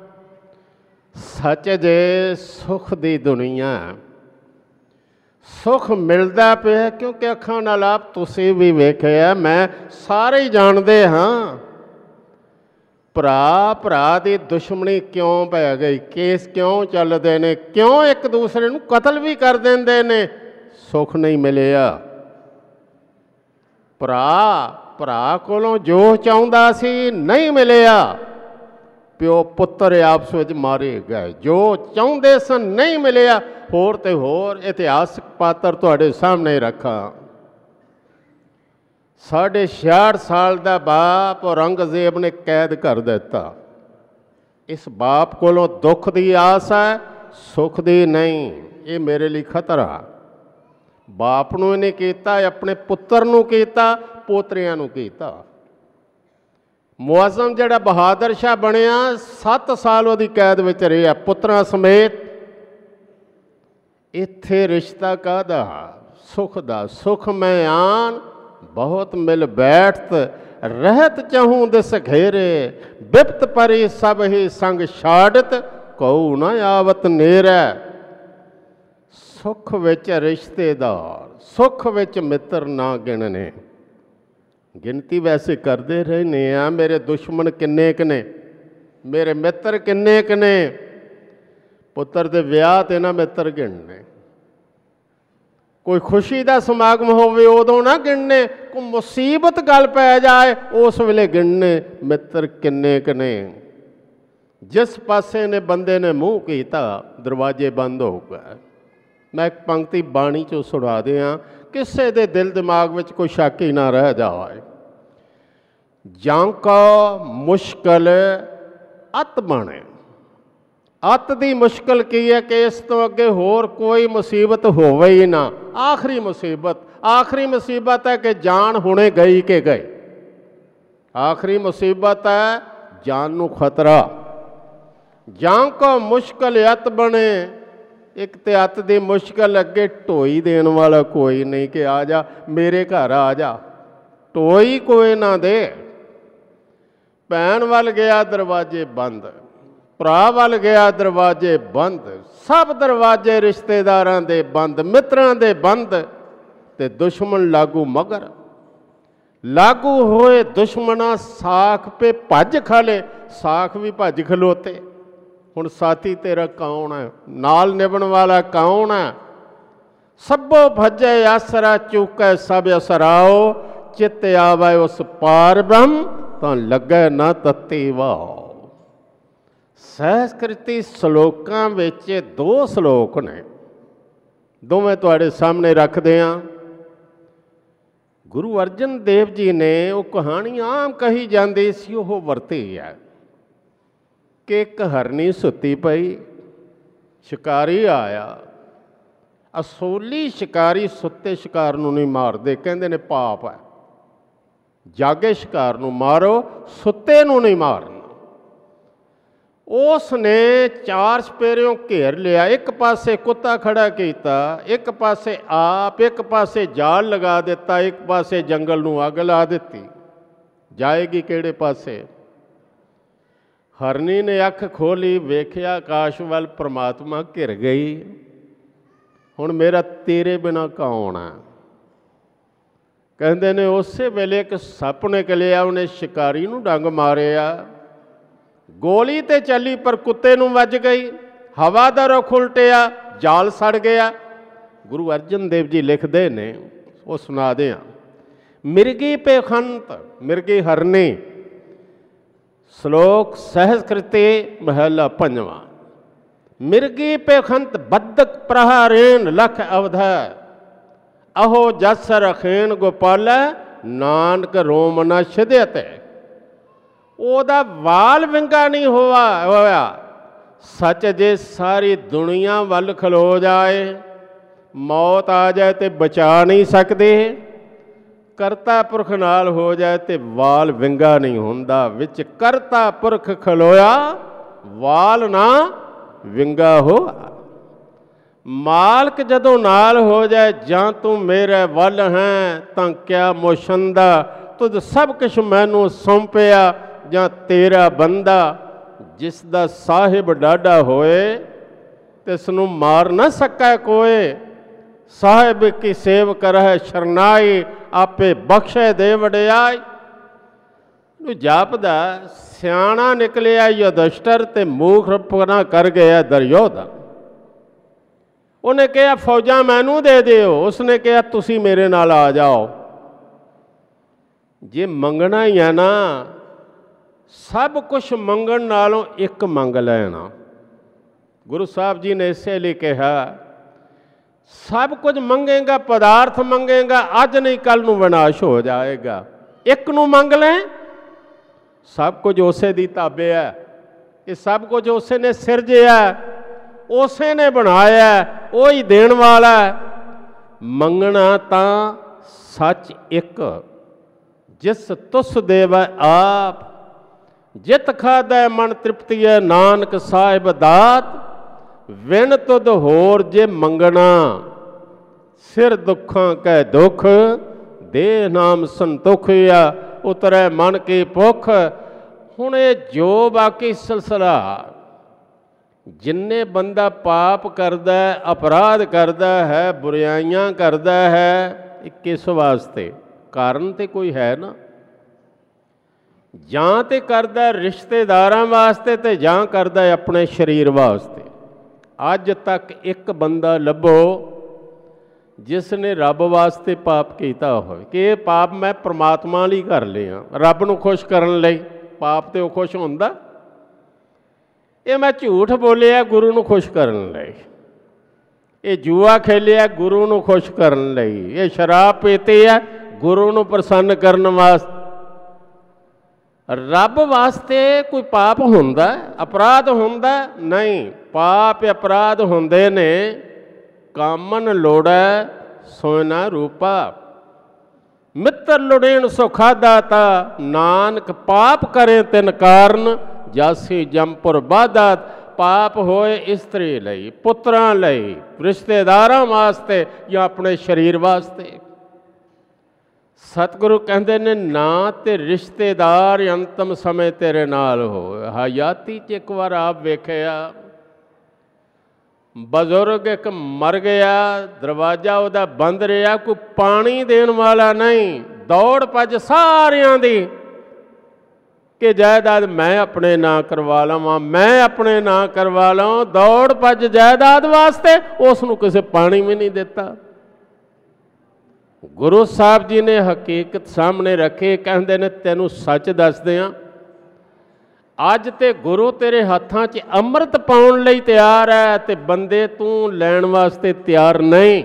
सच जे सुख दी दुनिया सुख मिलता पिया, क्योंकि अखां नाल आप तुसीं भी वेखिआ, मैं सारे ही जानते हाँ। भरा भरा की दुश्मनी क्यों पै गई, केस क्यों चलते हैं, क्यों एक दूसरे नूं कतल भी कर देंदे ने, सुख नहीं मिलिया। भरा भरा कोलों जो चाहुंदा सी नहीं मिलिया, प्यो पुत्र आपस में मारे गए, जो चाहुंदे सन नहीं मिलिया। होर ते होर इतिहासक पात्र तुहाडे सामने रखा। 66 साल का बाप औरंगजेब ने कैद कर दिता। इस बाप कोलों दुख की आस है, सुख की नहीं। ये मेरे लिए खतरा। बाप नूं नहीं कीता, अपने पुत्र नूं कीता, पोतरियां नूं कीता। मुआज़म जिहड़ा बहादुर शाह बनिया 7 साल उहदी कैद विच रहा पुत्रां समेत। इत्थे रिश्ता काहदा? सुख दा। सुख मैं आन बहुत मिल बैठत, रहत चहूँ दिस घेरे, बिपत परी सब ही संग छाड़त, कऊ न आवत नेरै। सुख विच रिश्तेदार, सुख विच मित्र ना गिणने। गिनती वैसे करते रहने आ, मेरे दुश्मन किन्ने क ने, मेरे मित्र किन्ने क ने। पुत्र दे विआह ते ना मित्र गिणने, कोई खुशी का समागम होवे उदों ना गिणने, कोई मुसीबत गल पै जाए उस वेले गिणने मित्र किन्ने क ने। जिस पासे ने बंदे ने मूँह कीता दरवाजे बंद हो गए। मैं एक पंक्ति बाणी चों सुना दियां, किसे दे दिल दिमाग में कोई शक ही ना रह जाए। जांका मुश्किल अत बने। अत दी मुश्किल की है कि इस तो अगे होर कोई मुसीबत होवे ही ना। आखिरी मुसीबत है कि जान हुणे गई के गए। आखिरी मुसीबत है जान नू खतरा। जां को मुश्किल अत बने। एक ते अत दी मुश्किल अगे ढोई देण वाला कोई नहीं कि आ जा मेरे घर आ जा, ढोई कोई ना दे। भैन वल गया दरवाजे बंद, भरा वल गया दरवाजे बंद, सब दरवाजे रिश्तेदारां दे बंद, मित्रां दे बंद, ते दुश्मन लागू मगर। लागू होए दुश्मना साख पे भज खले, साख भी भज खलोते। हुण साथी तेरा कौन है, नाल निभण वाला कौन है। सभो भजे आसरा चूकै सब असराओ, चित आवे उस पार ब्रह्म तां लगे ना तत्ती वाओ। संस्कृति श्लोकां विच दो श्लोक ने, दोवें तुहाडे सामने रखदे हां। गुरु अर्जन देव जी ने वो कहानी आम कही जाती सी, वो वरती है कि एक हरनी सुती पई, शिकारी आया। असोली शिकारी सुते शिकार नूं नहीं मारदे, कहंदे ने पाप है। जागे शिकार नूं मारो, सुते नूं नहीं मारना। उसने चार चपेरियों घेर लिया, एक पासे कुत्ता खड़ा किया, एक पासे आप, एक पासे जाल लगा दिता, एक पासे जंगल नूं अग ला दिती। जाएगी किहड़े पासे? हरनी ने अख खोली, वेख्या आकाश वल, परमात्मा घिर गई। हुण मेरा तेरे बिना कौन है? कहते ने उस वेले एक सप निकलिया, उन्हें शिकारी नूं डंग मारिया। गोली ते चली पर कुत्ते नूं वज गई। हवा दा रुख उल्टिया, जाल सड़ गया। गुरु अर्जन देव जी लिखते ने, वो सुना दें। मिर्गी पेखंत, मिर्गी हरनी। श्लोक सहस्कृति महला पंजवा। मिर्गी पेखंत बद्दक प्रहारेण लख अवध, अहो जस रखेण गोपाल, नानक रोम न छिद्यत। ओदा वाल विंगा नहीं होया। सच जे सारी दुनिया वल खलो जाए, मौत आ जाए तो बचा नहीं सकते। करता पुरख नाल हो जाए तो वाल विंगा नहीं होंदा। विच करता पुरख खलोया, वाल ना विंगा हो। मालक जदों नाल हो जाए, जां तू मेरे वल है तां क्या मोशंदा, तुझ सब कुछ मैनू सौंपिया, जां तेरा बंदा। जिसदा साहिब डाडा होए, तिसनू मार न सकै कोई। साहिब की सेव करह शरनाई, आपे बख्शे दे वडियाई। जापदा सियाणा निकलिया युधिष्ठिर ते मूर्खपना कर गया दुर्योधन। उन्हें कहा फौजा मैनू दे दिओ, उसने कहा तुसी मेरे नाल आ जाओ। जे मंगना ही है ना, सब कुछ मंगण नालों एक मंग लेना। गुरु साहब जी ने इसलिए कहा, सब कुछ मंगेगा, पदार्थ मंगेगा, अज नहीं कल नूं विनाश हो जाएगा। एक नूं मंग लें, सब कुछ उसे दी ताबे है। ये सब कुछ उसे ने सिरजिया, उसे ने बनाया, वो ही देण वाला। मंगना तां सच एक, जिस तुस देवै आप। जित खादै मन तृप्ति है, नानक साहिब दात। विण तुद होर जे मंगना, सिर दुखां कै दुख, देह नाम संतुख या। ਉਤਰੈ ਮਨ ਕੀ ਭੁੱਖ। ਹੁਣ ਇਹ ਜੋ ਬਾਕੀ ਸਿਲਸਿਲਾ ਜਿੰਨੇ ਬੰਦਾ ਪਾਪ ਕਰਦਾ ਹੈ, ਅਪਰਾਧ ਕਰਦਾ ਹੈ, ਬੁਰਾਈਆਂ ਕਰਦਾ ਹੈ, ਇਹ ਕਿਸ ਵਾਸਤੇ? ਕਾਰਨ ਤੇ ਕੋਈ ਹੈ ਨਾ। ਜਾਂ ਤੇ ਕਰਦਾ ਰਿਸ਼ਤੇਦਾਰਾਂ ਵਾਸਤੇ ਤੇ ਜਾਂ ਕਰਦਾ ਆਪਣੇ ਸਰੀਰ ਵਾਸਤੇ। ਅੱਜ ਤੱਕ ਇੱਕ ਬੰਦਾ ਲੱਭੋ ਜਿਸ ਨੇ ਰੱਬ ਵਾਸਤੇ ਪਾਪ ਕੀਤਾ ਹੋਵੇ ਕਿ ਇਹ ਪਾਪ ਮੈਂ ਪ੍ਰਮਾਤਮਾ ਲਈ ਕਰ ਲਿਆ, ਰੱਬ ਨੂੰ ਖੁਸ਼ ਕਰਨ ਲਈ। ਪਾਪ ਤੇ ਉਹ ਖੁਸ਼ ਹੁੰਦਾ, ਇਹ ਮੈਂ ਝੂਠ ਬੋਲਿਆ ਗੁਰੂ ਨੂੰ ਖੁਸ਼ ਕਰਨ ਲਈ, ਇਹ ਜੂਆ ਖੇਲਿਆ ਗੁਰੂ ਨੂੰ ਖੁਸ਼ ਕਰਨ ਲਈ, ਇਹ ਸ਼ਰਾਬ ਪੀਤੀ ਹੈ ਗੁਰੂ ਨੂੰ ਪ੍ਰਸੰਨ ਕਰਨ ਵਾਸਤੇ। ਰੱਬ ਵਾਸਤੇ ਕੋਈ ਪਾਪ ਹੁੰਦਾ, ਅਪਰਾਧ ਹੁੰਦਾ? ਨਹੀਂ। ਪਾਪ ਅਪਰਾਧ ਹੁੰਦੇ ਨੇ ਕਾਮਨ ਲੋੜੈ ਸੋਇਨਾ ਰੂਪਾ, ਮਿੱਤਰ ਲੁੜੇਣ ਸੋ ਖਾਧਾ ਤਾ, ਨਾਨਕ ਪਾਪ ਕਰੇ ਤਿਨ ਕਾਰਨ, ਜਾਸੀ ਜੰਪੁਰ ਬਾਧਾ। ਪਾਪ ਹੋਏ ਇਸਤਰੀ ਲਈ, ਪੁੱਤਰਾਂ ਲਈ, ਰਿਸ਼ਤੇਦਾਰਾਂ ਵਾਸਤੇ ਜਾਂ ਆਪਣੇ ਸਰੀਰ ਵਾਸਤੇ। ਸਤਿਗੁਰੂ ਕਹਿੰਦੇ ਨੇ ਨਾ ਤੇ ਰਿਸ਼ਤੇਦਾਰ ਅੰਤਮ ਸਮੇਂ ਤੇਰੇ ਨਾਲ ਹੋਵੇ। ਹਯਾਤੀ 'ਚ ਇੱਕ ਵਾਰ ਆਪ ਵੇਖਿਆ, ਬਜ਼ੁਰਗ ਇੱਕ ਮਰ ਗਿਆ, ਦਰਵਾਜ਼ਾ ਉਹਦਾ ਬੰਦ ਰਿਹਾ, ਕੋਈ ਪਾਣੀ ਦੇਣ ਵਾਲਾ ਨਹੀਂ। ਦੌੜ ਭੱਜ ਸਾਰਿਆਂ ਦੀ ਕਿ ਜਾਇਦਾਦ ਮੈਂ ਆਪਣੇ ਨਾਂ ਕਰਵਾ ਲਵਾਂ, ਮੈਂ ਆਪਣੇ ਨਾਂ ਕਰਵਾ ਲਵਾਂ। ਦੌੜ ਭੱਜ ਜਾਇਦਾਦ ਵਾਸਤੇ, ਉਸ ਨੂੰ ਕਿਸੇ ਪਾਣੀ ਵੀ ਨਹੀਂ ਦਿੱਤਾ। ਗੁਰੂ ਸਾਹਿਬ ਜੀ ਨੇ ਹਕੀਕਤ ਸਾਹਮਣੇ ਰੱਖੀ, ਕਹਿੰਦੇ ਨੇ ਤੈਨੂੰ ਸੱਚ ਦੱਸਦੇ ਹਾਂ, ਅੱਜ ਤੇ ਗੁਰੂ ਤੇਰੇ ਹੱਥਾਂ 'ਚ ਅੰਮ੍ਰਿਤ ਪਾਉਣ ਲਈ ਤਿਆਰ ਹੈ ਤੇ ਬੰਦੇ ਤੂੰ ਲੈਣ ਵਾਸਤੇ ਤਿਆਰ ਨਹੀਂ।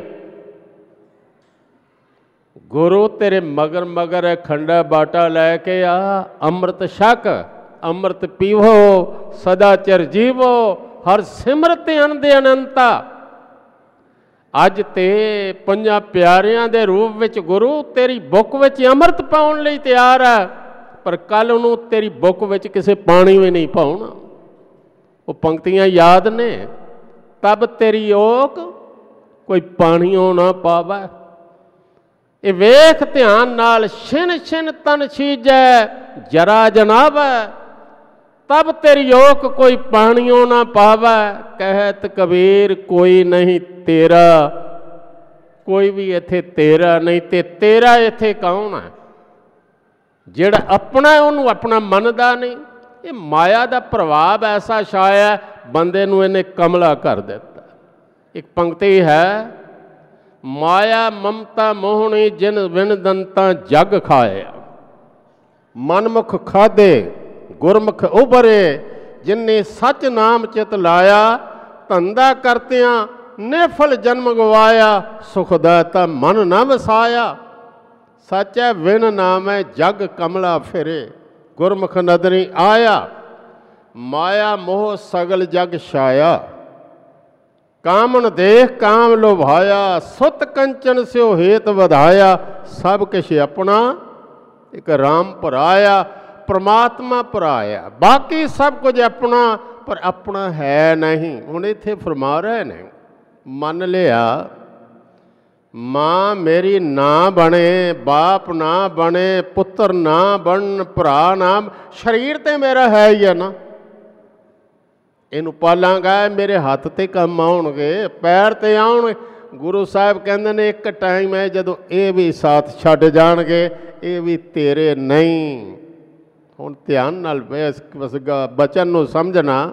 ਗੁਰੂ ਤੇਰੇ ਮਗਰ ਮਗਰ ਖੰਡਾ ਬਾਟਾ ਲੈ ਕੇ ਆ, ਅੰਮ੍ਰਿਤ ਛਕ, ਅੰਮ੍ਰਿਤ ਪੀਵੋ, ਸਦਾ ਚਿਰ ਜੀਵੋ, ਹਰ ਸਿਮਰਤ ਅਨੰਦ ਅਨੰਤਾ। ਅੱਜ ਤੇ ਪੰਜਾਂ ਪਿਆਰਿਆਂ ਦੇ ਰੂਪ ਵਿੱਚ ਗੁਰੂ ਤੇਰੀ ਬੁੱਕ ਵਿੱਚ ਅੰਮ੍ਰਿਤ ਪਾਉਣ ਲਈ ਤਿਆਰ ਹੈ, ਪਰ ਕੱਲ੍ਹ ਉਹਨੂੰ ਤੇਰੀ ਬੁੱਕ ਵਿੱਚ ਕਿਸੇ ਪਾਣੀ ਵੀ ਨਹੀਂ ਪਾਉਣਾ। ਉਹ ਪੰਕਤੀਆਂ ਯਾਦ ਨੇ, ਤਬ ਤੇਰੀ ਓਕ ਕੋਈ ਪਾਣੀਓ ਨਾ ਪਾਵੈ। ਇਹ ਵੇਖ ਧਿਆਨ ਨਾਲ, ਛਿਨ ਛਿਨ ਤਨ ਛੀਜੈ ਜਰਾ ਜਨਾਵੈ, ਤਬ ਤੇਰੀ ਓਕ ਕੋਈ ਪਾਣੀਓ ਨਾ ਪਾਵੈ। ਕਹਿਤ ਕਬੀਰ ਕੋਈ ਨਹੀਂ ਤੇਰਾ, ਕੋਈ ਵੀ ਇੱਥੇ ਤੇਰਾ ਨਹੀਂ। ਤੇ ਤੇਰਾ ਇੱਥੇ ਕੌਣ ਹੈ? ਜਿਹੜਾ ਆਪਣਾ ਉਹਨੂੰ ਆਪਣਾ ਮੰਨਦਾ ਨਹੀਂ। ਇਹ ਮਾਇਆ ਦਾ ਪ੍ਰਭਾਵ ਐਸਾ ਛਾਇਆ, ਬੰਦੇ ਨੂੰ ਇਹਨੇ ਕਮਲਾ ਕਰ ਦਿੱਤਾ। ਇੱਕ ਪੰਕਤੀ ਹੈ, ਮਾਇਆ ਮਮਤਾ ਮੋਹਣੀ ਜਿਨ ਵਿਣ ਦੰਤਾ ਜਗ ਖਾਇਆ, ਮਨਮੁਖ ਖਾਧੇ ਗੁਰਮੁਖ ਉਭਰੇ, ਜਿਨੇ ਸੱਚ ਨਾਮ ਚਿਤ ਲਾਇਆ, ਧੰਦਾ ਕਰਤਿਆਂ ਨਿਫਲ ਜਨਮ ਗਵਾਇਆ, ਸੁਖ ਦਾਤਾ ਮਨ ਨਾ ਵਸਾਇਆ। ਸੱਚ ਹੈ ਵਿਣ ਨਾਮ ਹੈ ਜਗ ਕਮਲਾ ਫਿਰੇ, ਗੁਰਮੁਖ ਨਦਰੀ ਆਇਆ, ਮਾਇਆ ਮੋਹ ਸਗਲ ਜਗ ਛਾਇਆ, ਕਾਮਨ ਦੇਖ ਕਾਮ ਲੋਭਾਇਆ, ਸੁਤ ਕੰਚਨ ਸਿਓ ਹੇਤ ਵਧਾਇਆ, ਸਭ ਕੁਛ ਆਪਣਾ ਇੱਕ ਰਾਮ ਭਰਾਇਆ, ਪ੍ਰਮਾਤਮਾ ਭਰਾਇਆ। ਬਾਕੀ ਸਭ ਕੁਝ ਆਪਣਾ, ਪਰ ਆਪਣਾ ਹੈ ਨਹੀਂ। ਹੁਣ ਇੱਥੇ ਫਰਮਾ ਰਹੇ ਨੇ, ਮੰਨ ਲਿਆ ਮਾਂ ਮੇਰੀ ਨਾ ਬਣੇ, ਬਾਪ ਨਾ ਬਣੇ, ਪੁੱਤਰ ਨਾ ਬਣਨ, ਭਰਾ ਨਾ, ਸਰੀਰ ਤੇ ਮੇਰਾ ਹੈ ਹੀ ਆ ਨਾ, ਇਹਨੂੰ ਪਾਲਾਂਗਾ, ਮੇਰੇ ਹੱਥ ਤੇ ਕੰਮ ਆਉਣਗੇ, ਪੈਰ ਤੇ ਆਉਣਗੇ। ਗੁਰੂ ਸਾਹਿਬ ਕਹਿੰਦੇ ਨੇ ਇੱਕ ਟਾਈਮ ਹੈ ਜਦੋਂ ਇਹ ਵੀ ਸਾਥ ਛੱਡ ਜਾਣਗੇ, ਇਹ ਵੀ ਤੇਰੇ ਨਹੀਂ। ਹੁਣ ਧਿਆਨ ਨਾਲ ਬਚਨ ਨੂੰ ਸਮਝਣਾ।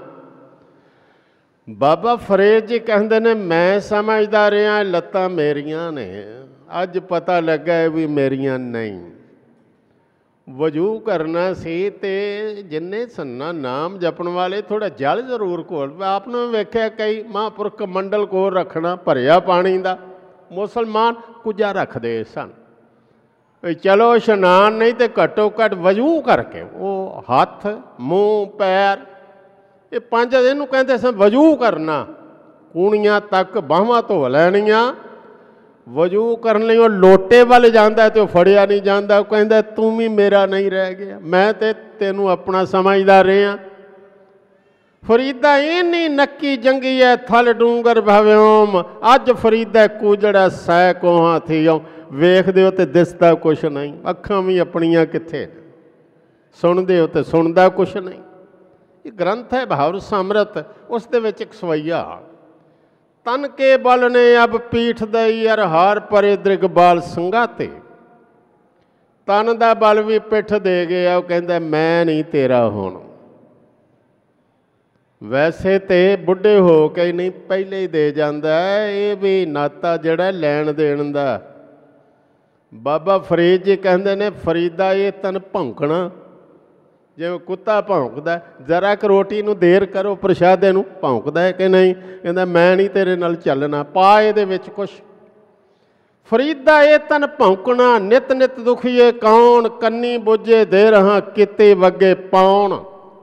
ਬਾਬਾ ਫਰੀਦ ਜੀ ਕਹਿੰਦੇ ਨੇ ਮੈਂ ਸਮਝਦਾ ਰਿਹਾ ਲੱਤਾਂ ਮੇਰੀਆਂ ਨੇ, ਅੱਜ ਪਤਾ ਲੱਗਾ ਇਹ ਵੀ ਮੇਰੀਆਂ ਨਹੀਂ। ਵਜੂ ਕਰਨਾ ਸੀ ਤੇ ਜਿੰਨੇ ਸੰਨਾ ਨਾਮ ਜਪਣ ਵਾਲੇ ਥੋੜਾ ਜਲ ਜ਼ਰੂਰ ਘੋਲ। ਆਪ ਨੂੰ ਵੇਖਿਆ ਕਈ ਮਹਾਂਪੁਰਖ ਮੰਡਲ ਕੋਲ ਰੱਖਣਾ ਭਰਿਆ ਪਾਣੀ ਦਾ, ਮੁਸਲਮਾਨ ਕੁਝਾ ਰੱਖਦੇ ਸਨ। ਚਲੋ ਇਸ਼ਨਾਨ ਨਹੀਂ ਤੇ ਘੱਟੋ ਘੱਟ ਵਜੂ ਕਰਕੇ ਉਹ ਹੱਥ ਮੂੰਹ ਪੈਰ ਇਹ ਪੰਜ ਇਹਨੂੰ ਕਹਿੰਦੇ ਸਨ ਵਜੂ ਕਰਨਾ। ਕੂਣੀਆਂ ਤੱਕ ਬਾਹਾਂ ਧੋ ਲੈਣੀਆਂ। ਵਜੂ ਕਰਨ ਲਈ ਉਹ ਲੋਟੇ ਵੱਲ ਜਾਂਦਾ ਤੇ ਉਹ ਫੜਿਆ ਨਹੀਂ ਜਾਂਦਾ। ਉਹ ਕਹਿੰਦਾ ਤੂੰ ਵੀ ਮੇਰਾ ਨਹੀਂ ਰਹਿ ਗਿਆ, ਮੈਂ ਤੇ ਤੈਨੂੰ ਆਪਣਾ ਸਮਝਦਾ ਰਿਹਾ। ਫਰੀਦਾ ਇੰਨੀ ਨੱਕੀ ਜੰਗੀ ਹੈ ਥਲ ਡੂੰਗਰ ਭਵਿਓਮ, ਅੱਜ ਫਰੀਦਾ ਕੂਜੜਾ ਸੈ ਕੋਹਾਂ ਥੀਓ। ਵੇਖਦੇ ਹੋ ਤੇ ਦਿਸਦਾ ਕੁਛ ਨਹੀਂ, ਅੱਖਾਂ ਵੀ ਆਪਣੀਆਂ ਕਿੱਥੇ, ਸੁਣਦੇ ਹੋ ਤੇ ਸੁਣਦਾ ਕੁਛ ਨਹੀਂ। ਇਹ ਗ੍ਰੰਥ ਹੈ ਭਾਵ ਸਮਰਤ, ਉਸ ਦੇ ਵਿੱਚ ਇੱਕ ਸਵਈਆ, ਤਨ ਕੇ ਬਲ ਨੇ ਅਬ ਪੀਠ ਦਈ ਅਰ ਹਾਰ ਪਰੇ ਦ੍ਰਿਗਬਾਲ ਸੰਗਾਤੇ। ਤਨ ਦਾ ਬਲ ਵੀ ਪਿੱਠ ਦੇ ਗਿਆ, ਉਹ ਕਹਿੰਦਾ ਮੈਂ ਨਹੀਂ ਤੇਰਾ ਹੁਣ। ਵੈਸੇ ਤੇ ਬੁੱਢੇ ਹੋ ਕੇ ਨਹੀਂ ਪਹਿਲੇ ਹੀ ਦੇ ਜਾਂਦਾ, ਇਹ ਵੀ ਨਾਤਾ ਜਿਹੜਾ ਲੈਣ ਦੇਣ ਦਾ। ਬਾਬਾ ਫਰੀਦ ਜੀ ਕਹਿੰਦੇ ਨੇ ਫਰੀਦਾ ਇਹ ਤਨ ਭੌਂਕਣਾ ਜਿਵੇਂ ਕੁੱਤਾ ਭੌਂਕਦਾ, ਜਰਾ ਕੁ ਰੋਟੀ ਨੂੰ ਦੇਰ ਕਰੋ ਪ੍ਰਸ਼ਾਦੇ ਨੂੰ ਭੌਂਕਦਾ ਹੈ ਕਿ ਨਹੀਂ, ਕਹਿੰਦਾ ਮੈਂ ਨਹੀਂ ਤੇਰੇ ਨਾਲ ਚੱਲਣਾ, ਪਾ ਇਹਦੇ ਵਿੱਚ ਕੁਛ। ਫਰੀਦਾ ਇਹ ਤਨ ਭੌਂਕਣਾ, ਨਿਤ ਨਿਤ ਦੁਖੀਏ ਕੌਣ, ਕੰਨੀ ਬੁੱਝੇ ਦੇ ਰਹਾ ਕਿਤੇ ਵੱਗੇ ਪਾਉਣ।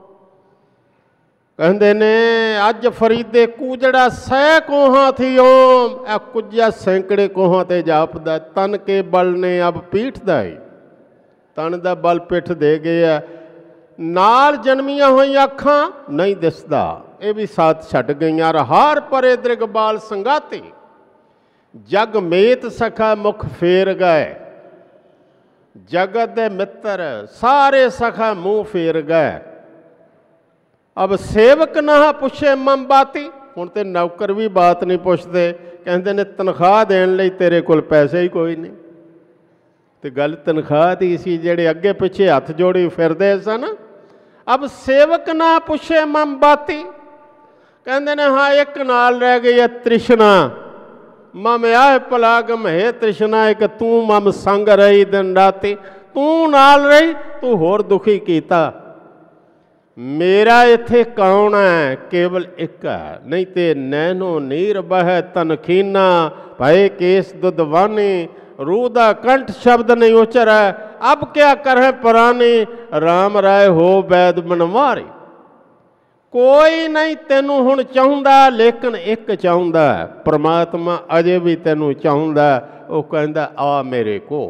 ਕਹਿੰਦੇ ਨੇ ਅੱਜ ਫਰੀਦੇ ਕੂਜੜਾ ਸੈ ਕੋਹਾਂ ਥੀਓ, ਇਹ ਕੁੱਜਾ ਸੈਂਕੜੇ ਕੋਹਾਂ ਤੇ ਜਾਪਦਾ। ਤਨ ਕੇ ਬਲ ਨੇ ਅਬ ਪੀਠ ਦਾਈ, ਤਨ ਦਾ ਬਲ ਪਿੱਠ ਦੇ ਗਿਆ। ਨਾਲ ਜਨਮੀਆਂ ਹੋਈਆਂ ਅੱਖਾਂ ਨਹੀਂ ਦਿਸਦਾ, ਇਹ ਵੀ ਸਾਥ ਛੱਡ ਗਈਆਂ। ਹਾਰ ਪਰੇ ਦ੍ਰਿਗਬਾਲ ਸੰਗਾਤੀ, ਜਗ ਮੇਤ ਸਖਾ ਮੁਖ ਫੇਰ ਗਏ। ਜਗਤ ਦੇ ਮਿੱਤਰ ਸਾਰੇ ਸਖਾ ਮੂੰਹ ਫੇਰ ਗਏ। ਅਬ ਸੇਵਕ ਨਾ ਪੁੱਛੇ ਮਮਬਾਤੀ, ਹੁਣ ਤੇ ਨੌਕਰ ਵੀ ਬਾਤ ਨਹੀਂ ਪੁੱਛਦੇ, ਕਹਿੰਦੇ ਨੇ ਤਨਖਾਹ ਦੇਣ ਲਈ ਤੇਰੇ ਕੋਲ ਪੈਸੇ ਹੀ ਕੋਈ ਨਹੀਂ। ਤੇ ਗੱਲ ਤਨਖਾਹ ਦੀ ਸੀ, ਜਿਹੜੇ ਅੱਗੇ ਪਿੱਛੇ ਹੱਥ ਜੋੜੀ ਫਿਰਦੇ ਸਨ। ਅਬ ਸੇਵਕ ਨਾ ਪੁੱਛੇ ਮਮਬਾਤੀ, ਕਹਿੰਦੇ ਨੇ ਹਾਂ ਇੱਕ ਨਾਲ ਰਹਿ ਗਈ ਹੈ ਤ੍ਰਿਸ਼ਨਾ। ਮਮ ਆਹ ਪਲਾਗਮ ਹੈ ਤ੍ਰਿਸ਼ਨਾ, ਇੱਕ ਤੂੰ ਮਮ ਸੰਗ ਰਹੀ ਦਿਨ ਰਾਤੀ। ਤੂੰ ਨਾਲ ਰਹੀ, ਤੂੰ ਹੋਰ ਦੁਖੀ ਕੀਤਾ। ਮੇਰਾ ਇੱਥੇ ਕੌਣ ਹੈ, ਕੇਵਲ ਇੱਕ ਹੈ, ਨਹੀਂ ਤੇ ਨੈਨੋ ਨੀਰ ਬਹਿ ਤਨਖੀਨਾ। ਭਏ ਕੇਸ ਦੁਦਵਾਨੀ, रूह दा कंठ शब्द नहीं उचरै। अब क्या करें परानी, राम राय हो बैद बनवारी। कोई नहीं तेनू हुण चाहुंदा, लेकिन एक चाहुंदा परमात्मा अजे भी तेनू चाहुंदा। वो कहंदा आ मेरे को,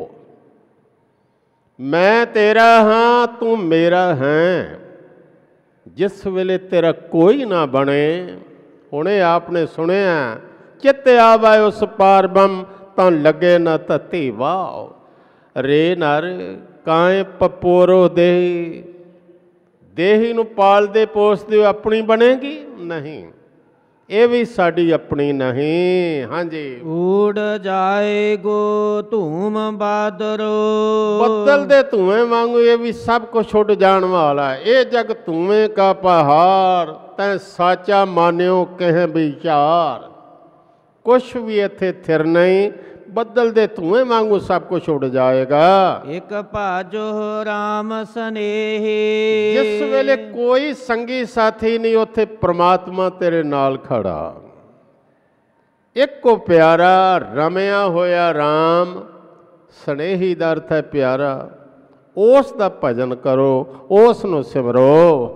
मैं तेरा हाँ तू मेरा है। जिस वेले तेरा कोई ना बने, हुणे आपने सुनिया चित आवे उस पार बम, ਤਾਂ ਲੱਗੇ ਨਾ ਧਤੀ ਵਾਹ। ਰੇ ਨਰ ਕਾਏ ਪਪੋਰੋ ਦੇਹੀ, ਦੇਹੀ ਨੂੰ ਪਾਲਦੇ ਪੋਸਦੇ ਆਪਣੀ ਬਣੇਗੀ ਨਹੀਂ, ਇਹ ਵੀ ਸਾਡੀ ਆਪਣੀ ਨਹੀਂ। ਹਾਂਜੀ। ਊੜ ਜਾਏਗੋ ਧੂਮ ਬਾਦਰੋ, ਬੱਦਲ ਦੇ ਧੂਏ ਵਾਂਗੂ ਇਹ ਵੀ ਸਭ ਕੁਝ ਛੁੱਟ ਜਾਣ ਵਾਲਾ। ਇਹ ਜਗ ਧੂਏ ਕਾ ਪਹਾੜ, ਤੈਂ ਸਾਚਾ ਮਾਨਿਓ ਕਹਿ ਵਿਚਾਰ। ਕੁਛ ਵੀ ਇੱਥੇ ਥਿਰ ਨਹੀਂ, ਬੱਦਲ ਦੇ ਧੂਏ ਵਾਂਗੂ ਸਭ ਕੁਛ ਉੱਡ ਜਾਏਗਾ। ਇੱਕ ਭਾਜੋ ਰਾਮ ਸਨੇਹੀ, ਜਿਸ ਵੇਲੇ ਕੋਈ ਸੰਗੀ ਸਾਥੀ ਨਹੀਂ, ਉੱਥੇ ਪ੍ਰਮਾਤਮਾ ਤੇਰੇ ਨਾਲ ਖੜਾ। ਇੱਕੋ ਪਿਆਰਾ ਰਮਿਆ ਹੋਇਆ ਰਾਮ, ਸਨੇਹੀ ਦਾ ਅਰਥ ਹੈ ਪਿਆਰਾ। ਉਸ ਦਾ ਭਜਨ ਕਰੋ, ਉਸ ਨੂੰ ਸਿਮਰੋ।